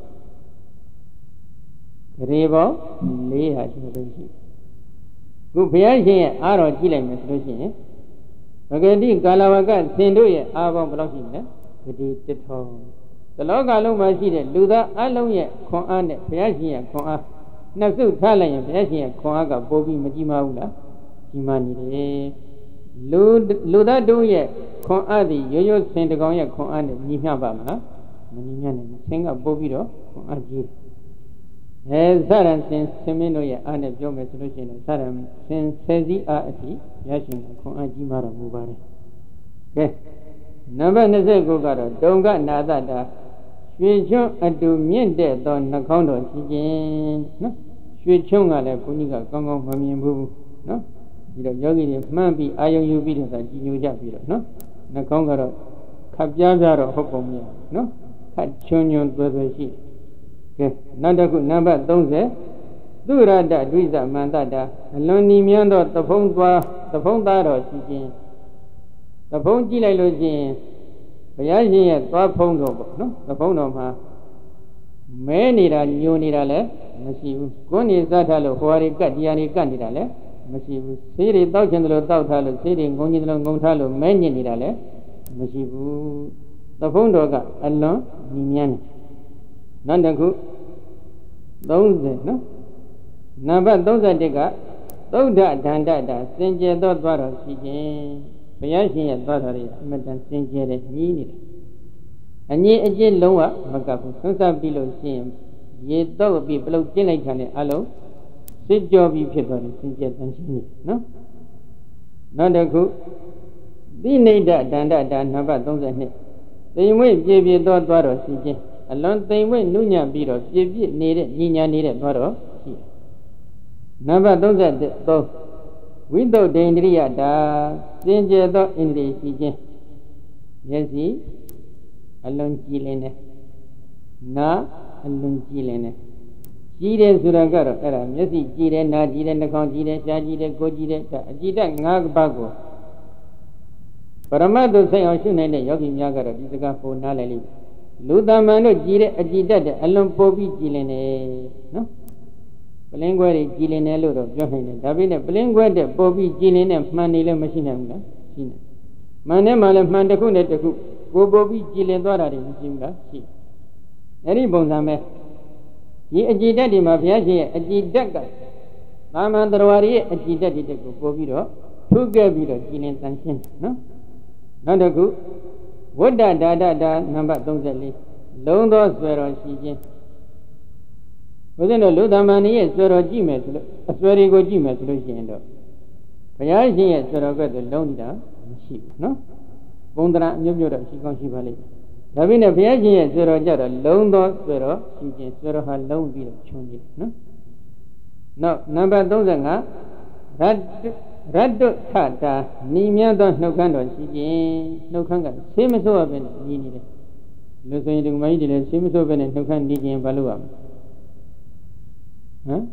ဂရေပေါင်း၄ဟာရှိတယ်ရှိခုဘုရားရှင်ရဲ့အားတော်ကြည့်လိုက်မယ်ဆိုလို့ရှိရင်ပဂတိကာလဝကသင်တို့ရဲ့အားပေါင်းဘယ်လောက်ရှိမလဲဂတိတထောင်သလောကလုံးမှာရှိတဲ့လူသားအလုံးရဲ့ခွန်အားနဲ့ဘုရားရှင်ရဲ့ခွန်အားနှစ်စုထားလိုက်ရင်ဘုရားရှင်ရဲ့ခွန်အားကပိုပြီးမကြီးမားဘူးလားကြီးမားနေတယ်လူလူသားတို့ရဲ့ခွန်အားသည်ရိုးရိုးစင်တကောင်ရဲ့ခွန်အားနဲ့ညီမျှပါမလားမညီမျှနိုင်ဘူးဆင်းကပိုပြီးတော့ခွန်အားကြီးအဲသရံစင်ဆင်းမင်းတို့ရဲ့အားနဲ့ပြောမယ်ဆိုလို့ရှိရင်တော့သရံစင်ဆယ်စည်းအားအထိဘုရားရှင်ကခွန်အားကြီးမားတော်မူပါတယ်ကဲနံပါတ်၂၉ကတော့ဒုံကနာသတာရွှေချွန်းအတူမြင့်တဲ့သောနှာခေါင်းတော်ရှိခြင်းနော်ရွှေချွန်းကလည်းဘုန်းကြီးကကောင်းကောင်းမမြင်ဘူးနော်ဒီတော့ယောဂီတွေမှန်းပြီးအာယုံယူပြီးတော့ကြည်ညိုကြပြီးတော့နော်နှာခေါင်းကတော့ခပ်ပြားပြားတော့ဟုတ်ပုံမရနော်ခပ်ချွန်းချွန်းသွဲသွဲရှိကဲနောက်တစ်ခုနံပါတ်၃၀သုရတဒွိသမန္တတာအလွန်နီမြန်းသောသဖုံးသွားသဖုံးသားတော်ရှိခြင်းသဖုံးကြည့်လိုက်လို့ချင်းဘုရားရှင်ရဲ့သွားဖုံးတော်ပေါ့နော်သဖုံးတော်မှာမဲနေတာညိုနေတာလည်းမရှိဘူးကိုယ်နေစားထားလို့ဟွာတွေကတ်တရားတွေကတ်နေတာလည်းမရှိဘူးဆေးတွေတောက်ချင်တယ်လို့တောက်ထားလို့ဆေးတွေငုံချင်တယ်လို့ငုံထားလို့မဲညစ်နေတာလည်းမရှိဘူးသဖုံးတော်ကအလွန်ညီမြန်းတယ်နောက်တစ်ခု၃၀နော်နံပါတ်၃၁ကသုဒ္ဓဒန္တတာစင်ကြယ်သောသွားတော်ရှိခြင်းဘုရားရှင်ရဲ့သွားတော်ရဲ့အမတန်စင်ကြယ်တဲ့ညီးနေတယ်အညီအကျင့်လုံးဝမကပ်ဘူးဆွမ်းစားပြီးလို့ရှိရင်ရေတော့ပြီးပလုတ်ကျင်းလိုက်တာနဲ့အလုံးစစ်ကြောပြီးဖြစ်သွားတယ်စင်ကြယ်တန်ရှင်းနေနော်နောက်တစ်ခုသိနိဒဒန္တတာနံပါတ်၃၂သိမ်မွေ့ပြေပြေသောသွားတော်ရှိခြင်းအလွန်သိမ်မွေ့နုညံ့ပြီးတော့ပြည့်ပြည့်နေတဲ့ညီညာနေတဲ့သွားတော်ရှိတယ်နံပါတ်၃၃ဝိသုဒ္ဓိန္ဒြိယတာစင်ကြယ်သောဣန္ဒြေရှိခြင်းမျက်စိအလွန်ကြည်လင်တယ်နားအလွန်ကြည်လင်တယ်ကြည်တယ်ဆိုတာကတော့အဲ့ဒါမျက်စိကြည်တယ်နားကြည်တယ်နှာခေါင်းကြည်တယ်ရှားကြည်တယ်ကိုယ်ကြည်တယ်ဒါအကြည်တတ်၅ပါးကိုပရမတ်သို့ဆိုင်အောင်ရှုနိုင်တဲ့ယောဂီများကတော့ဒီစကားပုံနားလည်လိမ့်မယ်လူသမန်တို့ကြည်တဲ့အကြည်တတ်တဲ့အလွန်ပိုပြီးကြည်လင်တယ်နော်ပလင်းခွဲတွေကြည်လင်တယ်လို့တော့ပြောနိုင်တယ်ဒါပေမဲ့ပလင်းခွဲတဲ့ပိုပြီးကြည်လင်တဲ့မှန်နေလည်းမရှိနိုင်ဘူးလားရှိနေမှန်တယ်မှလည်းမှန်တစ်ခုနဲ့တစ်ခုကိုပိုပြီးကြည်လင်သွားတာတွေမရှိဘူးလားရှိအဲ့ဒီပုံစံပဲဒီအကြည်တတ်ဒီမှာဘုရားရှင်ရဲ့အကြည်တတ်ကသာမန်တရားရဲ့အကြည်တတ်ဒီတက်ကိုပို့ပြီးတော့ထုခဲ့ပြီးတော့ကြည်လင်တန်ရှင်းနော်နောက်တစ်ခုဝတ္တဒါဒတာနံပါတ်၃၄လုံးသောဆွဲတော်ရှိခြင်းဘုရားတို့လူသမန်ရဲ့ဆွဲတော်ကြည့်မယ်ဆိုလို့အဆွဲတွေကိုကြည့်မယ်ဆိုလို့ရှိရင်တော့ဘုရားရှင်ရဲ့ဆွဲတော်ကတည်းကလုံးနေတာမရှိဘူးနော်ပုံသဏ္ဍာန်အမျိုးမျိုးတော့ရှိကောင်းရှိပါလိမ့်မယ်ဒါပေမဲ့ဘုရားရှင်ရဲ့ဆွဲတော်ကြတော့လုံးသောဆွဲတော်ရှိခြင်းဆွဲတော်ဟာလုံးပြီးတော့ခြုံနေတယ်နော်နောက်နံပါတ်၃၅ရတ္ရတ္တထတာညီမြတ်သောနှုတ်ခမ်းတော်ရှိခြင်းနှုတ်ခမ်းကဆေးမဆိုးရပဲနဲ့ညီနေတယ်လူဆိုရင်ဒီမကြီးတွေလည်းဆေးမဆိုးပဲနဲ့နှုတ်ခမ်းညီခြင်းဘာလို့ရမလဲဟမ်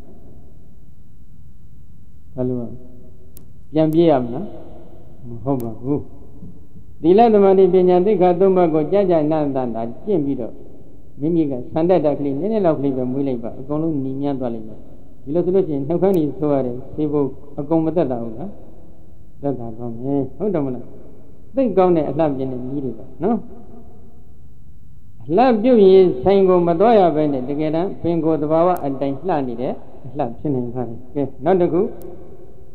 ဘာလို့ပြန်ပြေးရမလားမဟုတ်ပါဘူးသီလသမာဓိပညာသိက္ခာသုံးပါးကိုကြာကြာနာနာတာကျင့်ပြီးတော့မိမိကဆန္ဒတကလေးနည်းနည်းလောက်ကလေးပဲမွေးလိုက်ပါအကုန်လုံးညီမြတ်သွားလိမ့်မယ်ဒီလိုဆိုလို့ရှိရင်နှုတ်ခမ်းကြီးဆိုရတယ်သေဖို့အကုန်မသက်တာဘူးလားသက်တာကောင်းမယ်ဟုတ်တယ်မလားသိကောင်းတဲ့အလှပြင်းတဲ့ကြီးတွေပါနော်အလှပြုတ်ရင်ဆိုင်ကိုမတော်ရပဲနဲ့တကယ်တမ်းပင်ကိုယ်တဘာဝအတိုင်းလှနေတယ်အလှဖြစ်နေပါတယ်ကဲနောက်တစ်ခု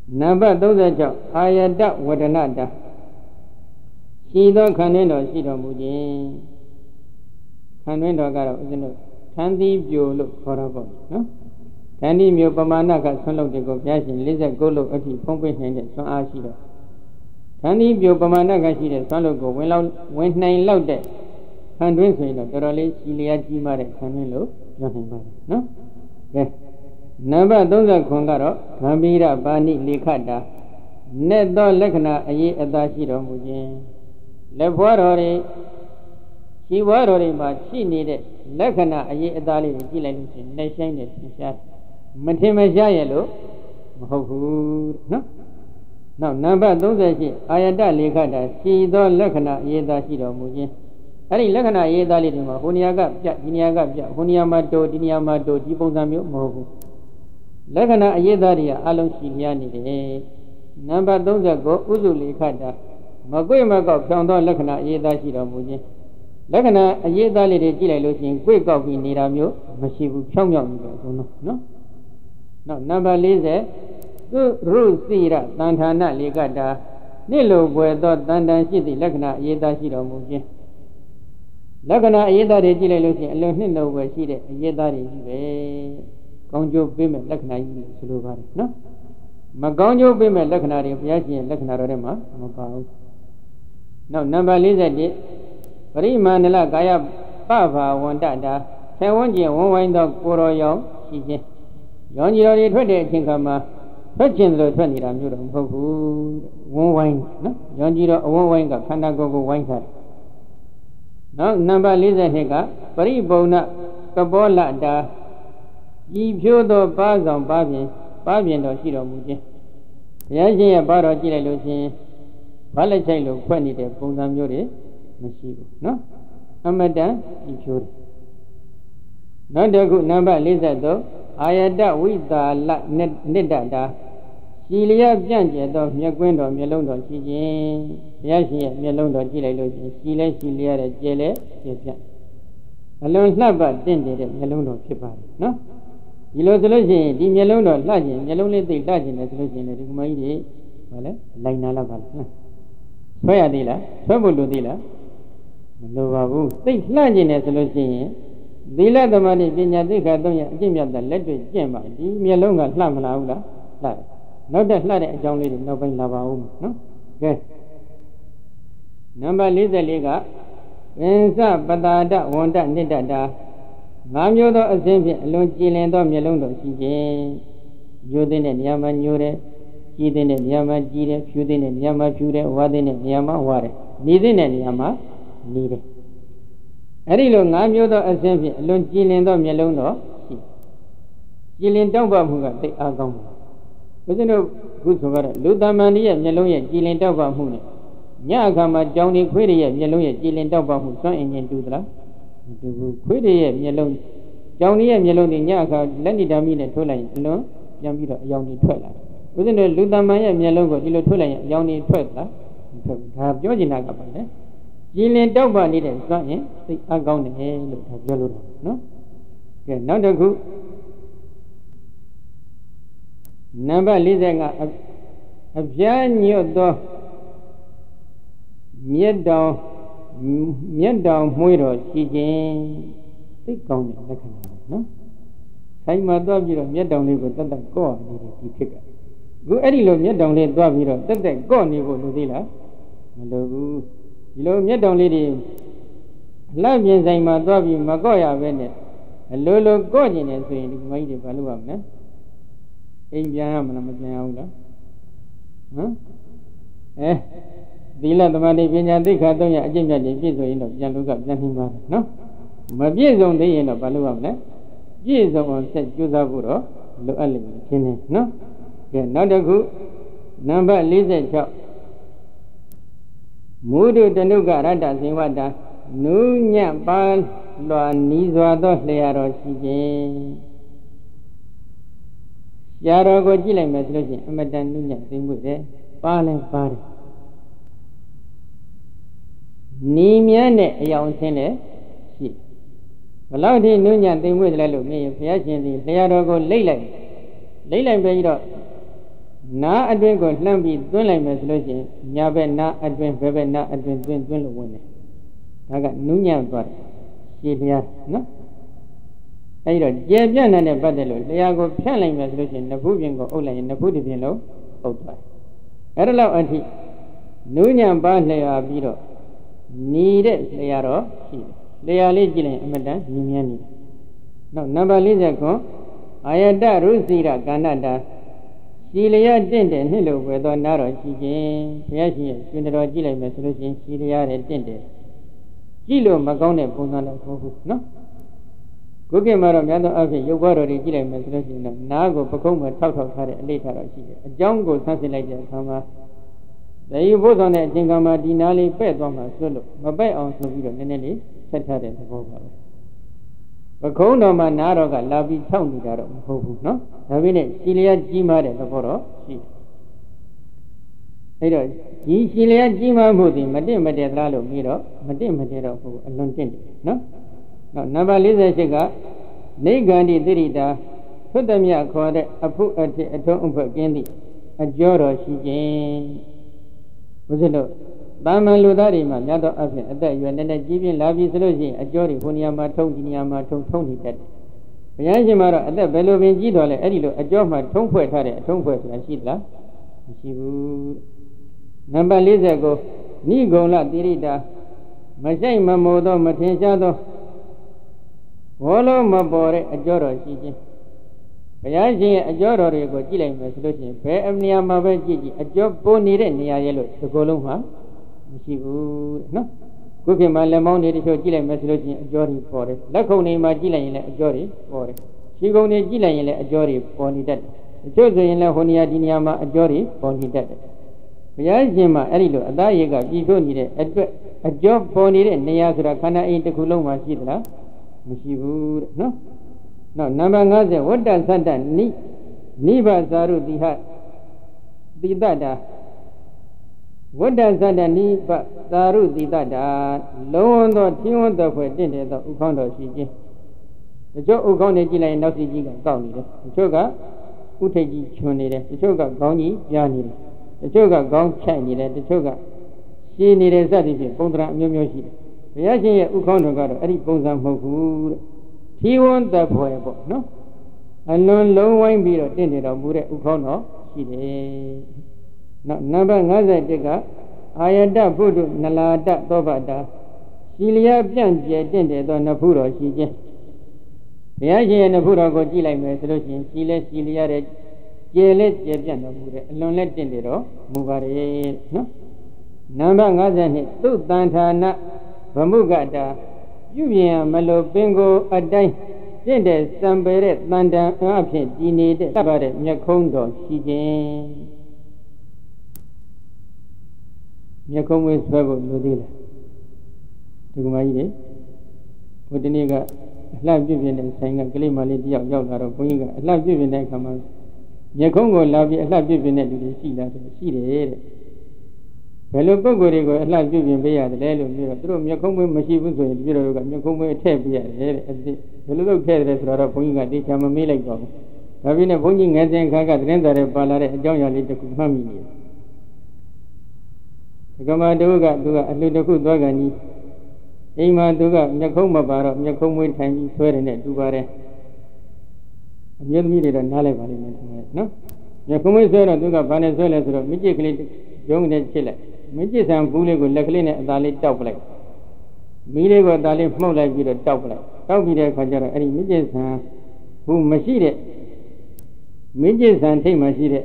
နံပါတ်သုံး十六အာယတဝဒနာတာရှိသောခန္ဓာတော်ရှိတော်မူခြင်းခန္ဓာတော်ကတော့ဦးဇင်းတို့ခန္တီပြိုလို့ခေါ်တော့ပေါ့နော်ခန္တီမျိုးပမာဏကဆွန့်လုပ်တဲ့ကိုဘုရားရှင်၄၉လို့အထိဖုံးပေးနိုင်တဲ့ဆွမ်းအားရှိတော့ခန္တီပြိုပမာဏကရှိတဲ့ဆွမ်းလုပ်ကိုဝင်လောက်ဝင်နိုင်လောက်တဲ့ခန္တွင်းဆိုရင်တော့တော်တော်လေးရှိလျာကြီးမားတဲ့ခန္တွင်းလို့ပြောနိုင်ပါတယ်နော်ကဲနံပါတ်သုံး十九ကတော့ဂံဘိရပါဏိလေခတာနဲ့သောလက္ခဏာအရေးအသားရှိတော်မူခြင်းလက်ဘွားတော်တွေခြေဘွားတော်တွေမှာရှိနေတဲ့လက္ခဏာအရေးအသားလေးတွေကြည့်လိုက်လို့ရှိရင်လက်ဆိုင်နဲ့သင်ရှားမထင်မရှားရဲ့လို့မဟုတ်ဘူးနော်နောက်နံပါတ်သုံး十八အာယတလေခတာရှိသောလက္ခဏာအရေးအသားရှိတော်မူခြင်းအဲ့ဒီလက္ခဏာအရေးအသားလေးတွေမှာဟိုနေရာကပြဒီနေရာကပြဟိုနေရာမှာတိုဒီနေရာမှာတိုဒီပုံစံမျိုးမဟုတ်ဘူးလက္ခဏာအရေးအသားတွေကအလုံးရှိလျားနေတယ်နံပါတ်သုံး十九ဥစုလေခတာမကွေ့မကောက်ဖြောင်သောလက္ခဏာအရေးအသားရှိတော်မူခြင်းလက္ခဏာအရေးအသားလေးတွေကြည့်လိုက်လို့ရှိရင်ကွေ့ကောက်ပြီးနေတာမျိုးမရှိဘူးဖြောင်းဖြောင်းနေတယ်အကုန်လုံးနော်နောက်နံပါတ်၄၀သုရုစိရတန်ဌာနလေကတာနိလိုပွေသောတန်တန်ရှိသည့်လက္ခဏာအရေးအသားရှိတော်မူခြင်းလက္ခဏာအရေးအသားတွေကြည့်လိုက်လို့ရှိရင်အလွန်နှစ်လိုပွေရှိတဲ့အရေးအသားတွေကြီးပဲကောင်းကျိုးပေးမဲ့လက္ခဏာကြီးလို့ဆိုလိုပါတယ်နော်မကောင်းကျိုးပေးမဲ့လက္ခဏာတွေဘုရားရှင်ရဲ့လက္ခဏာတော်ထဲမှာမပါဘူးနောက်နံပါတ်၄၁ပရိမာဏလကာယပဘာဝန္တတာဆယ်ဝန်းကျင်ဝန်းဝိုင်းသောကိုယ်တော်ရောင်ရှိခြင်းရောင်ကြီးတော်တွေထွက်တဲ့အချိန်ခါမှာထွက်ခြင်းတို့ထွက်နေတာမျိုးတော့မဟုတ်ဘူးဝန်းဝိုင်းနော်ရောင်ကြီးတော်အဝန်းဝိုင်းကခန္ဓာကိုယ်ကိုဝိုင်းထားတယ်နောက်နံပါတ်၄၂ကပရိပုံဏကပောလတာဤဖြိုးသောပါးဆောင်ပါးပြင်ပါးပြင်တော်ရှိတော်မူခြင်းဘုရားရှင်ရဲ့ပါးတော်ကြည့်လိုက်လို့ရှင်ဘာလက်ချိုက်လို့ဖွက်နေတဲ့ပုံစံမျိုးတွေမရှိဘူးနော်အမတန်ဤဖြိုးတယ်နောက်တစ်ခုနံပါတ်၄၃အာယတဝိတာလနိတ္တတာရှိလျက်ပြန့်ကျက်သောမျက်ကွင်းတော်မျက်လုံးတော်ရှိခြင်းဘုရားရှင်ရဲ့မျက်လုံးတော်ကြည့်လိုက်လို့ရှင်ရှိလဲရှိလျက်တဲ့ကျဲလဲကျဲပြန့်အလွန်လှပတင့်တယ်တဲ့မျက်လုံးတော်ဖြစ်ပါတယ်နော်ဒီလိုဆိုလို့ရှိရင်ဒီမျက်လုံးတော်လှခြင်းမျက်လုံးလေးသိလှခြင်းလည်းဆိုလို့ရှိရင်ဒီကမကြီးတွေဘာလဲလိုင်နာလောက်ပါလားဆွဲရသေးလားဆွဲဖို့လိုသေးလားမလိုပါဘူးသိလှခြင်းလည်းဆိုလို့ရှိရင်သီလသမာဓိပညာသိက္ခာသုံးရအကျင့်မြတ်တဲ့လက်တွေ့ကျင့်ပါဒီမျက်လုံးကလှမလားဘူးလားလှတယ်နောက်တက်လှတဲ့အကြောင်းလေးတွေနောက်ပိုင်းလာပါဦးနော်ကဲနံပါတ်၄၄ကဝိသပတာဒဝန္တနိတ္တတာငါမျိုးသောအစဉ်ဖြင့်အလွန်ကြည်လင်သောမျက်လုံးတော်ရှိခြင်းညိုတဲ့နေရာမှာညိုတယ်ကြည်တဲ့နေရာမှာကြည်တယ်ဖြူတဲ့နေရာမှာဖြူတယ်ဝါတဲ့နေရာမှာဝါတယ်နေတဲ့နေရာမှာနေတယ်အဲ့ဒီလိုငါမျိုးသောအစဉ်ဖြင့်အလွန်ကြည်လင်သောမျက်လုံးတော်ရှိကြည်လင်တောက်ပမှုကသိအားကောင်းတယ်ဘုရားတို့ခုဆိုကြတဲ့လူသမန်ရဲ့မျက်လုံးရဲ့ကြည်လင်တောက်ပမှုနဲ့ညအခါမှာကြောင်ဒီခွေးတွေရဲ့မျက်လုံးရဲ့ကြည်လင်တောက်ပမှုစွန့်အင်ခြင်းတူသလားမတူဘူးခွေးတွေရဲ့မျက်လုံးကြောင်ဒီရဲ့မျက်လုံးတွေညအခါလက်ဏိဓာမိနဲ့ထိုးလိုက်ရင်အလွန်ပြန်ပြီးတော့အယောင်တွေထွက်လာဘုရားတို့လူသမန်ရဲ့မျက်လုံးကိုဒီလိုထိုးလိုက်ရင်အယောင်တွေထွက်လားမထွက်ဘူးဒါပြောချင်တာကပါလေကြည်လင်တောက်ပနေတဲ့စွန့်ရင်သိအကောင်းတယ်လို့ဒါပြောလို့နော်ကဲနောက်တစ်ခုနံပါတ်၄၅အပြားညွတ်သောမြတ်တော်မြတ်တော်မွေးတော်ရှိခြင်းသိကောင်းတဲ့လက္ခဏာနော်ဆိုင်မှာသွားပြီးတော့မြတ်တော်လေးကိုတက်တက်ကော့နေတယ်ဒီဖြစ်ကအခုအဲ့ဒီလိုမြတ်တော်လေးသွားပြီးတော့တက်တက်ကော့နေဖို့လိုသေးလားမလိုဘူးဒီလိုမြတ်တော်လေးတွေလှပြင်ဆိုင်မှာသွားပြီးမကော့ရပဲနဲ့အလိုလိုကော့ကျင်တယ်ဆိုရင်ဒီမကြီးတွေဘာလုပ်ရမလဲအိမ်ပြန်ရမလားမပြန်ရဘူးလားဟမ်အဲသီလသမာဓိပညာသိက္ခာသုံးရအကျင့်မြတ်တွေပြည့်စုံရင်တော့ပြန်လို့ကပြန်နေပါတယ်နော်မပြည့်စုံသေးရင်တော့ဘာလုပ်ရမလဲပြည့်စုံအောင်ဆက်ကြိုးစားဖို့တော့လိုအပ်လိမ့်မယ်ရှင်းနေနော်ကဲနောက်တစ်ခုနံပါတ်၄၆မုဒုတနုကရတ္တဇင်ဝတ္တနုညံ့ပါလွာနီးစွာသောလျှာတော်ရှိခြင်းရှားတော်ကိုကြည့်လိုက်မယ်ဆိုလို့ရှိရင်အမတန်နုညံ့သိမ့်မှုတယ်ပါလဲပါတယ်နီးမြန်းတဲ့အယောင်ဆင်းလည်းရှိဘလောက်ထိနုညံ့သိမ့်မှုတယ်လို့မြင်ရင်ဘုရားရှင်သည်လျှာတော်ကိုလိမ့်လိုက်လိမ့်လိုက်ပြီးတော့နာအတွင်းကိုလှမ်းပြီးသွင်းလိုက်မယ်ဆိုလို့ရှိရင်ညာဘက်နာအတွင်းဘယ်ဘက်နာအတွင်းသွင်းသွင်းလို့ဝင်တယ်ဒါကနုညံ့သွားတယ်ရှည်လျားနော်အဲဒီတော့ကျေပြန့်တဲ့ပတ်သက်လို့လျှာကိုဖြန့်လိုက်မယ်ဆိုလို့ရှိရင်နှစ်ဖူးပြင်ကိုအုပ်လိုက်ရင်နှစ်ဖူးတစ်ပြင်လုံးအုပ်သွားတယ်အဲ့ဒါလောက်အထိနုညံ့ပါလျှာပြီးတော့နေတဲ့လျှာတော့ရှိတယ်လျှာလေးကြည့်လိုက်အမတန်မြင်မြန်းနေတယ်နောက်နံပါတ်၄ခုအာယတရုစီရကန္နတာရှည်လျားတင့်တယ်နှစ်လို့ဝယ်သောနားတော်ရှိခြင်းဘုရားရှင်ရဲ့ရှင်တော်ကြည့်လိုက်မယ်ဆိုလို့ရှိရင်ရှည်လျားတယ်တင့်တယ်ကြည့်လို့မကောင်းတဲ့ပုံစံတော့မဟုတ်ဘူးနော်ခုခေတ်မှာတော့များသောအားဖြင့်ရုပ်ဘွားတော်တွေကြည့်လိုက်မယ်ဆိုလို့ရှိရင်တော့နားကိုပကုံးမှာထောက်ထောက်ထားတဲ့အလေးထားတော့ရှိတယ်အကြောင်းကိုဆန်းစစ်လိုက်တဲ့အခါမှာတည်ယူဖို့ဆောင်တဲ့အချိန်ကမှဒီနားလေးပဲ့သွားမှဆွတ်လို့မပဲ့အောင်ဆိုပြီးတော့နည်းနည်းလေးဆက်ထားတဲ့သဘောပါပဲပကုံးတော်မှာနားတော်ကလာပြီးထောက်နေတာတော့မဟုတ်ဘူးနော်ဒါပေမဲ့ရှည်လျားကြီးမားတဲ့သဘောတော့ရှိတယ်အဲ့တော့ဒီရှည်လျားကြီးမားမှုဒီမတင့်မတည့်သလားလို့ပြီးတော့မတင့်မတည့်တော့ဘူးအလွန်တင့်တယ်နော်နောက်နံပါတ်၄၈ကနေဂန္တိတိရိတာသုတ္တမြခေါ်တဲ့အဖုအထိအထုံးအဖွက်ကင်းသည့်အကျော်တော်ရှိခြင်းဘုရားတို့တာမန်လူသားတွေမှာများသောအဖြစ်အသက်အရွယ်နည်းနည်းကြီးပြင်းလာပြီဆိုလို့ရှိရင်အကျော်တွေဟိုနေရာမှာထုံဒီနေရာမှာထုံထုံနေတတ်တယ်ဘုရားရှင်မှာတော့အသက်ဘယ်လိုပင်ကြီးတော်လဲအဲ့ဒီလိုအကျော်မှာထုံဖွဲ့ထားတဲ့အထုံးဖွဲ့ဆိုတာရှိသလားမရှိဘူးနံပါတ်၄၉နိဂုံလတိရိတာမဆိုင်မမို့သောမထင်ရှားသောဘောလုံးမပေါ်တဲ့အကျော်တော်ရှိခြင်းဘုရားရှင်ရဲ့အကျော်တော်တွေကိုကြည့်လိုက်မယ်ဆိုလို့ရှိရင်ဘယ်အနေရာမှာပဲကြည့်ကြည့်အကျော်ပေါ်နေတဲ့နေရာရဲ့လို့ဒီကိုယ်လုံးမှာမရှိဘူးနော်ခုခေတ်မှာလက်မောင်းတွေတချို့ကြည့်လိုက်မယ်ဆိုလို့ရှိရင်အကျော်တွေပေါ်တယ်လက်ခုံတွေမှာကြည့်လိုက်ရင်လည်းအကျော်တွေပေါ်တယ်ခြေကုံတွေကြည့်လိုက်ရင်လည်းအကျော်တွေပေါ်နေတတ်တယ်တချို့ဆိုရင်လည်းဟိုနေရာဒီနေရာမှာအကျော်တွေပေါ်နေတတ်တယ်ဘုရားရှင်မှာအဲ့ဒီလိုအသားရည်ကပြည်ထုတ်နေတဲ့အတွက်အကျော်ပေါ်နေတဲ့နေရာဆိုတာခန္ဓာအိမ်တစ်ခုလုံးမှာရှိသလားမရှိဘူးတဲ့နော်နောက်နံပါတ်၅၀ဝတ္တသတ္တနိနိဗ္ဗာသာရုတိဟတိတ္တတာဝတ္တသတ္တနိဗ္ဗာသာရုတိတ္တတာလုံးဝသောထင်းဝသောဖွယ်တင့်တယ်သောဥခေါင်းတော်ရှိခြင်းတချို့ဥခေါင်းတွေကြည့်လိုက်ရင်နောက်စီကြီးကကောက်နေတယ်တချို့ကဥထိပ်ကြီးချွန်နေတယ်တချို့ကခေါင်းကြီးပြားနေတယ်တချို့ကခေါင်းချိုက်နေတယ်တချို့ကရှည်နေတဲ့စသည်ဖြင့်ပုံသဏ္ဍာန်အမျိုးမျိုးရှိတယ်ဘုရားရှင်ရဲ့ဥခေါင်းတော်ကတော့အဲ့ဒီပုံစံမဟုတ်ဘူးတဲ့ထီဝန်းသက်ဖွယ်ပေါ့နော်အလွန်လုံးဝိုင်းပြီးတော့တင့်တယ်တော်မူတဲ့ဥခေါင်းတော်ရှိတယ်နောက်နံပါတ်၅၁ကအာယတဘုဒ္ဓနလာတသောဘတာရှည်လျားပြန့်ကျဲတင့်တယ်သောနဖူးတော်ရှိခြင်းဘုရားရှင်ရဲ့နဖူးတော်ကိုကြည့်လိုက်မယ်ဆိုလို့ရှိရင်ရှည်လဲရှည်လျားတဲ့ကျဲလဲကျဲပြန့်တော်မူတဲ့အလွန်လဲတင့်တယ်တော်မူပါတယ်နော်နံပါတ်၅၂သုတန်ဌာနဗမုဂတာပြုပြင်မလို့ပင်ကိုအတိုင်းတင့်တဲ့စံပေတဲ့တန်တန်အဖြစ်တည်နေတဲ့တတ်ပါတဲ့မျက်ခုံးတော်ရှိခြင်းမျက်ခုံးဝေးဆွဲဖို့လိုသေးလားဒီကမကြီးလေဟိုတနေ့ကအလှပြုပြင်တဲ့ဆိုင်ကကလေးမလေးတယောက်ရောက်လာတော့ဘုန်းကြီးကအလှပြုပြင်တဲ့အခါမှာမျက်ခုံးကိုလာပြီးအလှပြုပြင်တဲ့လူတွေရှိလားဆိုရှိတယ်တဲ့ဘယ်လိုပုံကိုယ်တွေကိုအလှပြုပြင်ပေးရတယ်လဲလို့ပြောတော့သူတို့မျက်ခုံးမွေးမရှိဘူးဆိုရင်ပြည်တော်တို့ကမျက်ခုံးမွေးထည့်ပေးရတယ်တဲ့ဘယ်လိုလုပ်ထည့်တယ်ဆိုတော့ဘုန်းကြီးကတေချာမမေးလိုက်ပါဘူးဒါပြင်းနဲ့ဘုန်းကြီးငယ်စဉ်ခါကသတင်းစာတွေပါလာတဲ့အကြောင်းအရာလေးတစ်ခုမှတ်မိနေတယ်ဒီကမာတို့ကသူကအလှတစ်ခုသွားကန်ကြီးအိမ်မှာသူကမျက်ခုံးမပါတော့မျက်ခုံးမွေးထိုင်ပြီးဆွဲတယ်နဲ့တူပါတယ်အမျိုးသမီးတွေတော့နားလိုက်ပါလိမ့်မယ်နော်မျက်ခုံးမွေးဆွဲတော့သူကဘာနဲ့ဆွဲလဲဆိုတော့မြစ်ကျက်ကလေးရုံးနဲ့ချစ်လိုက်မင်းကျဆံဘူးလေးကိုလက်ကလေးနဲ့အသားလေးတောက်ပလိုက်မီးလေးကိုအသားလေးမှုတ်လိုက်ပြီးတော့တောက်ပလိုက်တောက်ပြီးတဲ့အခါကျတော့အဲ့ဒီမင်းကျဆံဘူးမရှိတဲ့မင်းကျဆံထိတ်မှရှိတဲ့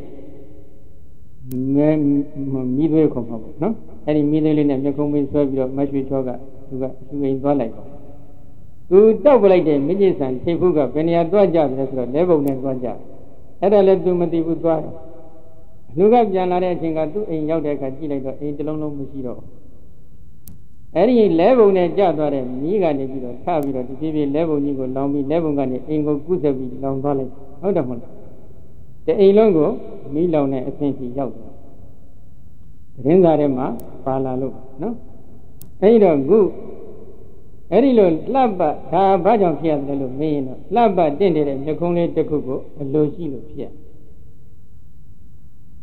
မီးသွေးခေါ်မှာပေါ့နော်အဲ့ဒီမီးသွေးလေးနဲ့မျက်ခုံးမင်းဆွဲပြီးတော့မရွှေချောကသူကအသူအိမ်သွားလိုက်ပါသူတောက်ပလိုက်တဲ့မင်းကျဆံထိတ်ဘူးကဘယ်နေရာသွားကြတယ်ဆိုတော့လဲပုံနဲ့သွားကြအဲ့ဒါလည်းသူမသိဘူးသွားတယ်လူကပြန်လာတဲ့အချိန်ကသူ့အိမ်ရောက်တဲ့အခါကြည့်လိုက်တော့အိမ်တစ်လုံးလုံးမရှိတော့အဲ့ဒီလဲပုံနဲ့ကျသွားတဲ့မိကနေပြီးတော့ထပြီးတော့ဒီပြေးပြေးလဲပုံကြီးကိုလောင်ပြီးလဲပုံကနေအိမ်ကိုကုသပြီးလောင်သွားလိုက်ဟုတ်တယ်မဟုတ်လားတအိမ်လုံးကိုမိလောင်တဲ့အဆင့်ကြီးရောက်သွားသတင်းစာထဲမှာပါလာလို့နော်အဲ့ဒီတော့ခုအဲ့ဒီလိုလှပဒါဘာကြောင့်ဖြစ်ရတယ်လို့မေးရင်တော့လှပတင့်နေတဲ့မျက်ခုံးလေးတစ်ခုကိုအလိုရှိလို့ဖြစ်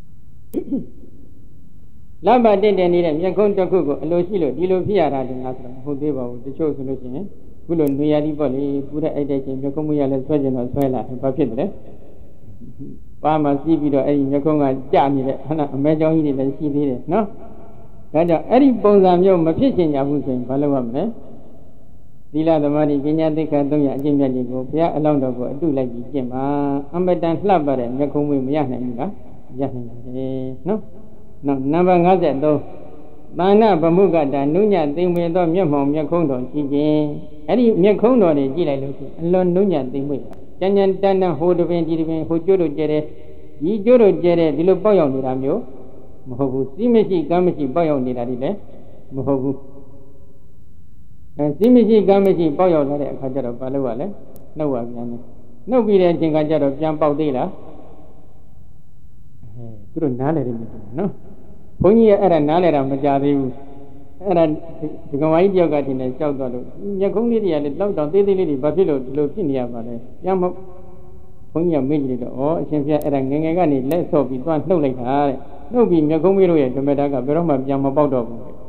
လဘတင့်တယ်နေတဲ့မျက်ခုံးတစ်ခုကိုအလိုရှိလို့ဒီလိုဖြစ်ရတာတင်လားဆိုတော့မဟုတ်သေးပါဘူးတချို့ဆိုလို့ရှိရင်ခုလိုနေရာဒီပေါ့လေပူတဲ့အိုက်တဲ့ချင်းမျက်ခုံးမရလဲဆွဲကျင်တော့ဆွဲလာဘာဖြစ်တယ်လဲပါမစီးပြီးတော့အဲ့ဒီမျက်ခုံးကကြနေတဲ့ဟနာအမဲကြောင်းကြီးတွေလည်းရှိသေးတယ်နော်ဒါကြောင့်အဲ့ဒီပုံစံမျိုးမဖြစ်ချင်ကြဘူးဆိုရင်ဘာလုပ်ရမလဲသီလသမာဓိပညာသိက္ခာသုံးရအကျင့်မြတ်တွေကိုဘုရားအလောင်းတော်ကိုအတုလိုက်ပြီးကျင့်ပါအမတန်လှပတဲ့မျက်ခုံးမွေးမရနိုင်ဘူးလားရနိုင်ပါတယ်နော်နောက်နံပါတ်၅၃သာဏဗမုကတာနုညသိမ်မွေသောမျက်မှောင်မျက်ခုံးတော်ရှိခြင်းအဲ့ဒီမျက်ခုံးတော်တွေကြည့်လိုက်လို့ရှိရင်အလွန်နုညသိမ်မွေပါကြံကြံတန်းတန်းဟိုတပင်ဒီတပင်ဟိုကျိုးတို့ကျဲတဲ့ဒီကျိုးတို့ကျဲတဲ့ဒီလိုပေါက်ရောက်နေတာမျိုးမဟုတ်ဘူးစီးမရှိကမ်းမရှိပေါက်ရောက်နေတာဒီလည်းမဟုတ်ဘူးအဲစီးမရှိကမ်းမရှိပေါက်ရောက်လာတဲ့အခါကျတော့ဘာလို့ ရလဲနှုတ်ရပြန်တယ်နှုတ်ပြီးတဲ့အချိန်ကကျတော့ပြန်ပေါက်သေးလားအဲသူတို့နားလေတယ်မဟုတ်ဘူးနော်ဘုန်းကြီးကအဲ့ဒါနားလေတာမကြသေးဘူးအဲ့ဒါဒီကမာကြီးတယောက်ကတင်နေကြောက်တော့လို့မျက်ခုံးလေးတွေကလည်းလောက်တောင်သေးသေးလေးတွေဘာဖြစ်လို့ဒီလိုဖြစ်နေရပါလဲပြန်မဘုန်းကြီးကမေ့ကြည့်တော့ဩအရှင်ဘုရားအဲ့ဒါငငယ်ကနေလက်ဆော့ပြီးသွားနှုတ်လိုက်တာတဲ့နှုတ်ပြီးမျက်ခုံးမေးလို့ရဲ့ဓမ္မတာကဘယ်တော့မှပြန်မပေါက်တော့ဘူးကဲ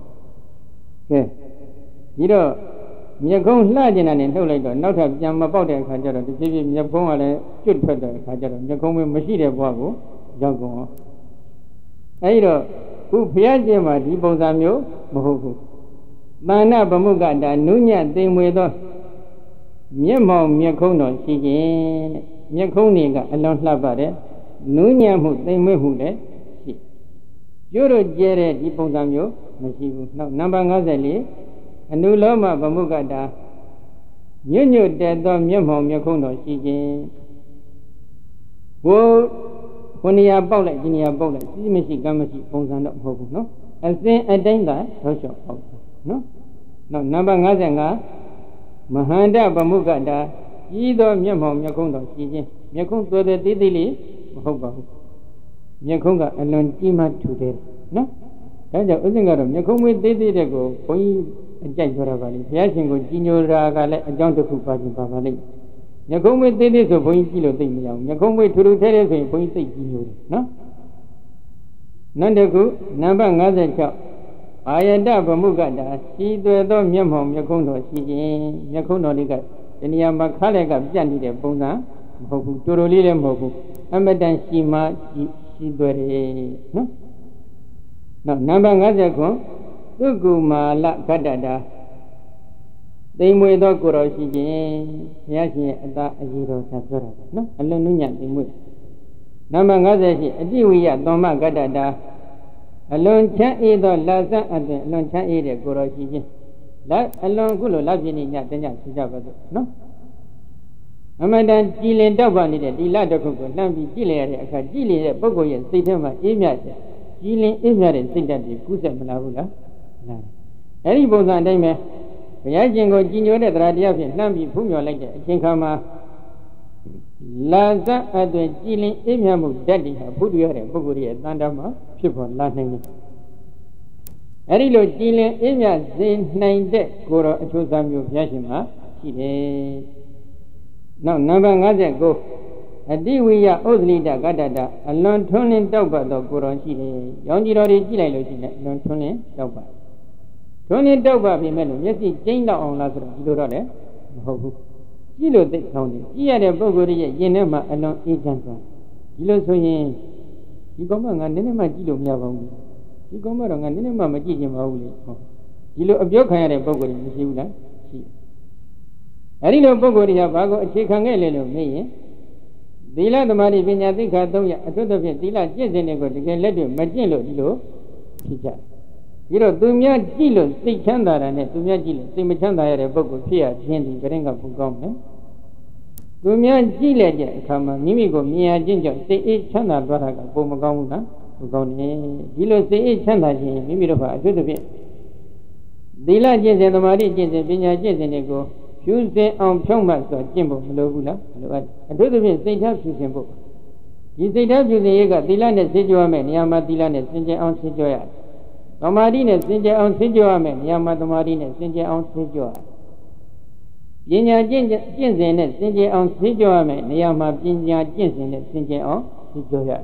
ဒီတော့မျက်ခုံးလှကျင်တာနဲ့နှုတ်လိုက်တော့နောက်ထပ်ပြန်မပေါက်တဲ့အခါကျတော့ဒီဖြစ်ဖြစ်မျက်ခုံးကလည်းကျွတ်ထွက်တဲ့အခါကျတော့မျက်ခုံးမေးမရှိတဲ့ဘဝကိုရောက်ကုန်အောင်အဲဒီတော့ခုဘုရားကျင့်မှာဒီပုံစံမျိုးမဟုတ်ဘူးသာဏဗမုကတာနုညသိမ်မွေသောမျက်မှောင်မျက်ခုံးတော်ရှိခြင်းတဲ့မျက်ခုံးတွေကအလွန်လှပတဲ့နုညံ့မှုသိမ်မွေ့မှုလည်းရှိကျိုးတို့ကျဲတဲ့ဒီပုံစံမျိုးမရှိဘူးနောက်နံပါတ်၅၄အနုလောမဗမုကတာညွတ်ညွတ်တဲ့သောမျက်မှောင်မျက်ခုံးတော်ရှိခြင်းဘုခုနေရာပေါက်လိုက်ဒီနေရာပေါက်လိုက်စီးမရှိကမ်းမရှိပုံစံတော့မဟုတ်ဘူးနော်အစဉ်အတိုင်းသာထောက်လျှောက်ပေါက်နော်နောက်နံပါတ်၅၅မဟာန္တဗမုကတာကြီးသောမျက်မှောင်မျက်ခုံးတော်ရှိခြင်းမျက်ခုံးသွယ်သွယ်သေးသေးလေးမဟုတ်ပါဘူးမျက်ခုံးကအလွန်ကြီးမားထူတယ်နော်ဒါကြောင့်ဥစဉ်ကတော့မျက်ခုံးမွေးသေးသေးတဲ့ကိုဘုန်းကြီးအကြိုက်ပြောတာပါလေဘုရားရှင်ကိုကြီးညိုတာကလည်းအကြောင်းတစ်ခုပါခြင်းပါပါလိမ့်မျက်ခုံးမွေးသေးသေးဆိုဘုန်းကြီးကြည့်လို့သိမရဘူးမျက်ခုံးမွေးထူထူထဲထဲဆိုရင်ဘုန်းကြီးသိကြည့်ညိုတယ်နော်နောက်တစ်ခုနံပါတ်၅၆အာယတဗမုကတာရှိသွယ်သောမျက်မှောင်မျက်ခုံးတော်ရှိခြင်းမျက်ခုံးတော်လေးကဒီနေရာမှာခါလက်ကပြတ်နေတဲ့ပုံစံမဟုတ်ဘူးတူတူလေးလည်းမဟုတ်ဘူးအမတန်ရှိမှရှိရှိသွယ်တယ်နော်နောက်နံပါတ်၅၉သုကုမာလကတ္တတာသိမ်မွေသောကိုယ်တော်ရှိခြင်းဘုရားရှင်ရဲ့အသာအကြီးတော်ဆက်ပြောတာနော်အလွန်နုညံ့သိမ်မွေနံပါတ်၅၈အတိဝိယသောမကတ္တတာအလွန်ချမ်းအေးသောလာဇတ်အသွင်အလွန်ချမ်းအေးတဲ့ကိုယ်တော်ရှိခြင်းလက်အလွန်ခုလိုလက်ပြင်းညတညဆူကြပါစို့နော်အမှန်တန်ကြည်လင်တောက်ပါနေတဲ့ဒီလတစ်ခုကိုလှမ်းပြီးကြည့်လိုက်ရတဲ့အခါကြည့်နေတဲ့ပုဂ္ဂိုလ်ရဲ့စိတ်ထဲမှာအေးမြတဲ့ကြည်လင်အေးမြတဲ့စိတ်ဓာတ်တွေကူးဆက်မလာဘူးလားလာအဲ့ဒီပုံစံအတိုင်းပဲဘုရားရှင်ကိုကြည်ညိုတဲ့တရားတရားဖြင့်လှမ်းပြီးဖူးမြော်လိုက်တဲ့အချိန်ခါမှာလာဇတ်အသွင်ကြည်လင်အေးမြမှုဓာတ်တွေဟာဘုဒ္ဓရတဲ့ပုဂ္ဂိုလ်ရဲ့တန်တာမှာဖြစ်ပေါ်လာနိုင်တယ်အဲ့ဒီလိုကြည်လင်အေးမြစေနိုင်တဲ့ကိုယ်တော်အချိုးစားမျိုးဘုရားရှင်မှာရှိတယ်နောက်နံပါတ်၅၉အတိဝိယဥဒ္ဒလိတကတ္တတာအလွန်ထွန်းလင်းတောက်ပတ်သောကိုယ်တော်ရှိတယ်ရောင်ကြီးတော်တွေကြည့်လိုက်လို့ရှိရင်အလွန်ထွန်းလင်းတောက်ပတ်ထွန်းလင်းတောက်ပတ်ပြီမဲ့လို့မျက်စိကျိန်းတော့အောင်လားဆိုတော့ဒီလိုတော့လည်းမဟုတ်ဘူးကြည့်လို့သိကောင်းတယ်ကြည့်ရတဲ့ပုဂ္ဂိုလ်ရဲ့ရင်ထဲမှာအလွန်အေးချမ်းသွားဒီလိုဆိုရင်ဒီကောင်မငါနည်းနည်းမှကြည့်လို့မရပါဘူးဒီကောင်မတော့ငါနည်းနည်းမှမကြည့်ချင်ပါဘူးလေဟောဒီလိုအပြောခံရတဲ့ပုဂ္ဂိုလ်တွေမရှိဘူးလားရှိအဲဒီလိုပုဂ္ဂိုလ်တွေကဘာကိုအခြေခံခဲ့လဲလို့မေးရင်သီလသမာဓိပညာသိက္ခာသုံးရအထွတ်သဖြင့်သီလကျင့်စဉ်တွေကိုတကယ်လက်တွေ့မကျင့်လို့ဒီလိုဖြစ်ကြပြီးတော့သူများကြည့်လို့စိတ်ချမ်းသာတာနဲ့သူများကြည့်လို့စိတ်မချမ်းသာရတဲ့ပုဂ္ဂိုလ်ဖြစ်ရခြင်းဒီကရင်ကဘုကောင်းမယ်သူများကြည့်လိုက်တဲ့အခါမှာမိမိကိုမြင်ရခြင်းကြောင့်စိတ်အေးချမ်းသာသွားတာကပုံမကောင်းဘူးလားဘုကောင်းတယ်ဒီလိုစိတ်အေးချမ်းသာခြင်းမိမိတို့ကအထွတ်သဖြင့်သီလကျင့်စဉ်သမာဓိကျင့်စဉ်ပညာကျင့်စဉ်တွေကိုဖြူစင်အောင်ဖြောင့်မတ်စွာကျင့်ဖို့မလိုဘူးလားမလိုအပ်အထူးသဖြင့်စိတ်ထားဖြူစင်ဖို့ဒီစိတ်ထားဖြူစင်ရေးကသီလနဲ့စင်ကြယ်ရမယ်နေရာမှာသီလနဲ့စင်ကြယ်အောင်စင်ကြယ်ရသမာဓိနဲ့စင်ကြယ်အောင်စင်ကြယ်ရမယ်နေရာမှာသမာဓိနဲ့စင်ကြယ်အောင်စင်ကြယ်ရပညာကျင့်ကျင့်စဉ်နဲ့စင်ကြယ်အောင်စင်ကြယ်ရမယ်နေရာမှာပညာကျင့်စဉ်နဲ့စင်ကြယ်အောင်စင်ကြယ်ရ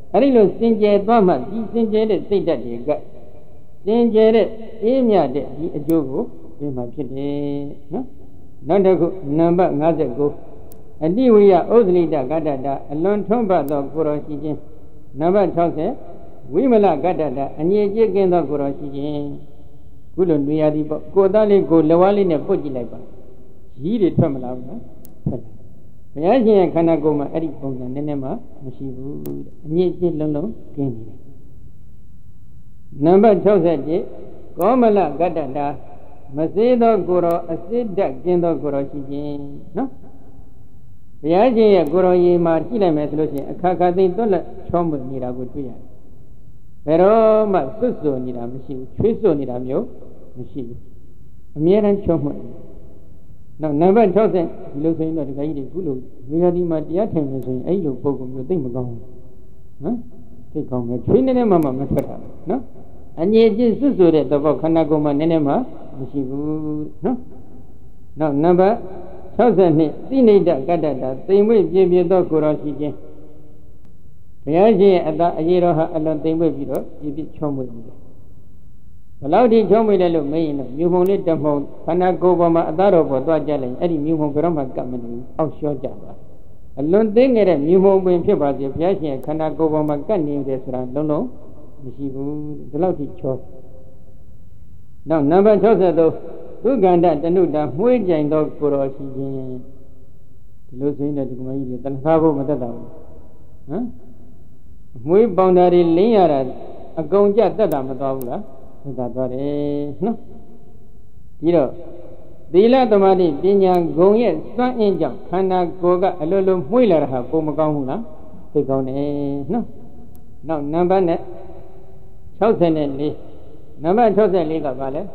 အဲ့ဒီလိုစင်ကြယ်သွားမှဒီစင်ကြယ်တဲ့စိတ်ဓာတ်တွေကစင်ကြယ်တဲ့အေးမြတဲ့ဒီအကျိုးကိုပြင်မှာဖြစ်တယ်နော်နောက်တစ်ခုနံပါတ်၅၉အတိဝိယဥဒ္ဒလိတကတ္တတာအလွန်ထွန်းပတ်သောကိုယ်တော်ရှိခြင်းနံပါတ်၆၀ဝိမလကတ္တတာအငြိကျကင်းသောကိုယ်တော်ရှိခြင်းခုလိုနေရာဒီပေါ့ကိုယ်သားလေးကိုလက်ဝါးလေးနဲ့ပုတ်ကြည့်လိုက်ပါကြီးတွေထွက်မလာဘူးနော်ထွက်လာဘုရားရှင်ရဲ့ခန္ဓာကိုယ်မှာအဲ့ဒီပုံစံနည်းနည်းမှမရှိဘူးအငြိကျလုံးလုံးကင်းနေတယ်နံပါတ်၆၁ကောမလကတ္တတာမစေသောကိုယ်တော်အစစ်တတ်ကျင်းသောကိုယ်တော်ရှိခြင်းနော်ဘုရားရှင်ရဲ့ကိုယ်တော်ရေမှာကြည့်လိုက်မယ်ဆိုလို့ရှိရင်အခါခါသိသွက်လက်ချောမွေ့နေတာကိုတွေ့ရတယ်ဘယ်တော့မှစွတ်စွနေတာမရှိဘူးချွေးစွနေတာမျိုးမရှိဘူးအမြဲတမ်းချောမွေ့နောက်နံပါတ်၆၀ဒီလိုဆိုရင်တော့ဒီကကြီးတွေခုလိုဝေယတိမှာတရားထိုင်နေဆိုရင်အဲ့လိုပုံကမျိုးသိမကောင်းဘူးနော်သိကောင်းမယ်ချွေးနေနေမှမှမထွက်တာနော်အငြိအကျင့်စွတ်ဆိုတဲ့သဘောခန္ဓာကိုယ်မှာနည်းနည်းမှမရှိဘူးနော်နောက်နံပါတ်၆၂သိနိဒ္ဒကတ္တတာသိမ်မွေ့ပြည့်ပြည့်သောကိုယ်တော်ရှိခြင်းဘုရားရှင်ရဲ့အတ္တအရေးတော်ဟာအလွန်သိမ်မွေ့ပြီးတော့ပြည့်ပြည့်ချောမွေ့နေတယ်ဘယ်လောက်ထိချောမွေ့လဲလို့မေးရင်တော့မြူမှုံလေးတမှုံခန္ဓာကိုယ်ပေါ်မှာအတ္တတော်ပေါ်သွားကြလိုက်အဲ့ဒီမြူမှုံဘယ်တော့မှကပ်မနေဘူးအောက်လျှော့ကြပါအလွန်သိငယ်တဲ့မြူမှုံပင်ဖြစ်ပါစေဘုရားရှင်ရဲ့ခန္ဓာကိုယ်ပေါ်မှာကပ်နေတယ်ဆိုတာလုံးလုံးမရှိဘူးဒီလောက်ထိချောနောက်နံပါတ်၆၃သုကန္တတဏုတာမှွေးကြိုင်သောကိုယ်တော်ရှိခြင်းဒီလိုဆိုရင်တော့ဒီကမကြီးတွေတဏှာဖို့မတတ်တာဘူးဟမ်မှွေးပေါင်တာတွေလင်းရတာအကုန်ကြတတ်တာမသွားဘူးလားတတ်သွားတယ်နော်ဒီတော့သီလသမာဓိပညာဂုဏ်ရဲ့စွမ်းအင်ကြောင့်ခန္ဓာကိုယ်ကအလိုလိုမှွေးလာတာဟာပုံမကောင်းဘူးလားသိကောင်းတယ်နော်နောက်နံပါတ်နဲ့၆၄နံပါတ်၆၄ကဘာလဲ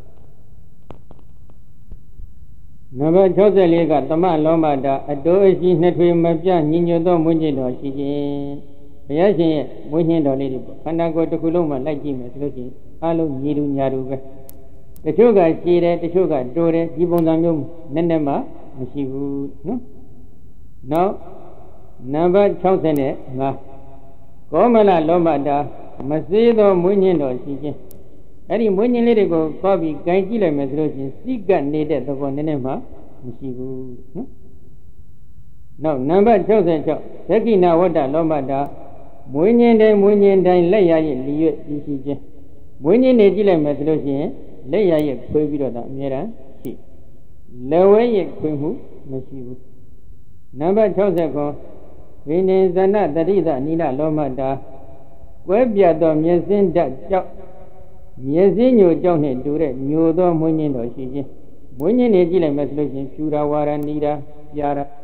နံပါတ်၆၄ကသမလောမတာအတိုးအရှိနှစ်ထွေမပြညီညွတ်သောမွေးညင်းတော်ရှိခြင်းဘုရားရှင်ရဲ့မွေးညင်းတော်လေးတွေပေါ့ခန္ဓာကိုယ်တစ်ခုလုံးမှာလိုက်ကြည့်မယ်ဆိုလို့ရှိရင်အလုံးညီတူညာတူပဲတချို့ကရှည်တယ်တချို့ကတိုးတယ်ဒီပုံစံမျိုးနည်းနည်းမှမရှိဘူးနော်နောက်နံပါတ်၆၅ကောမလလောမတာမစေသောမွေးညင်းတော်ရှိခြင်းအဲ့ဒီမွေးညင်းလေးတွေကိုသွားပြီးကြိုင်ကြည့်လိုက်မယ်ဆိုလို့ရှိရင်စိကပ်နေတဲ့သဘောနည်းနည်းမှမရှိဘူးနော်နောက်နံပါတ်၆၆သက္ကိဏဝတ္တလောမတာမွေးညင်းတဲ့မွေးညင်းတိုင်းလက်ရရဲ့လျက်ပြီးရှိခြင်းမွေးညင်းနေကြည့်လိုက်မယ်ဆိုလို့ရှိရင်လက်ရရဲ့ခွေးပြီးတော့ဒါအမြဲတမ်းရှိလက်ဝဲရဲ့ခွေးမှုမရှိဘူးနံပါတ်၆၉ဝိနေဇနတတိသနိလလောမတာကွဲပြတ်သောမျက်စင်းဓာတ်ကြောက်မျက်စင်းညိုကြောက်နဲ့တူတဲ့ညိုသောမွေးညင်းတော်ရှိခြင်းမွေးညင်းနေကြည့်လိုက်မယ်ဆိုလို့ရှိရင်ဖြူတာဝါရနီတာပြာတာ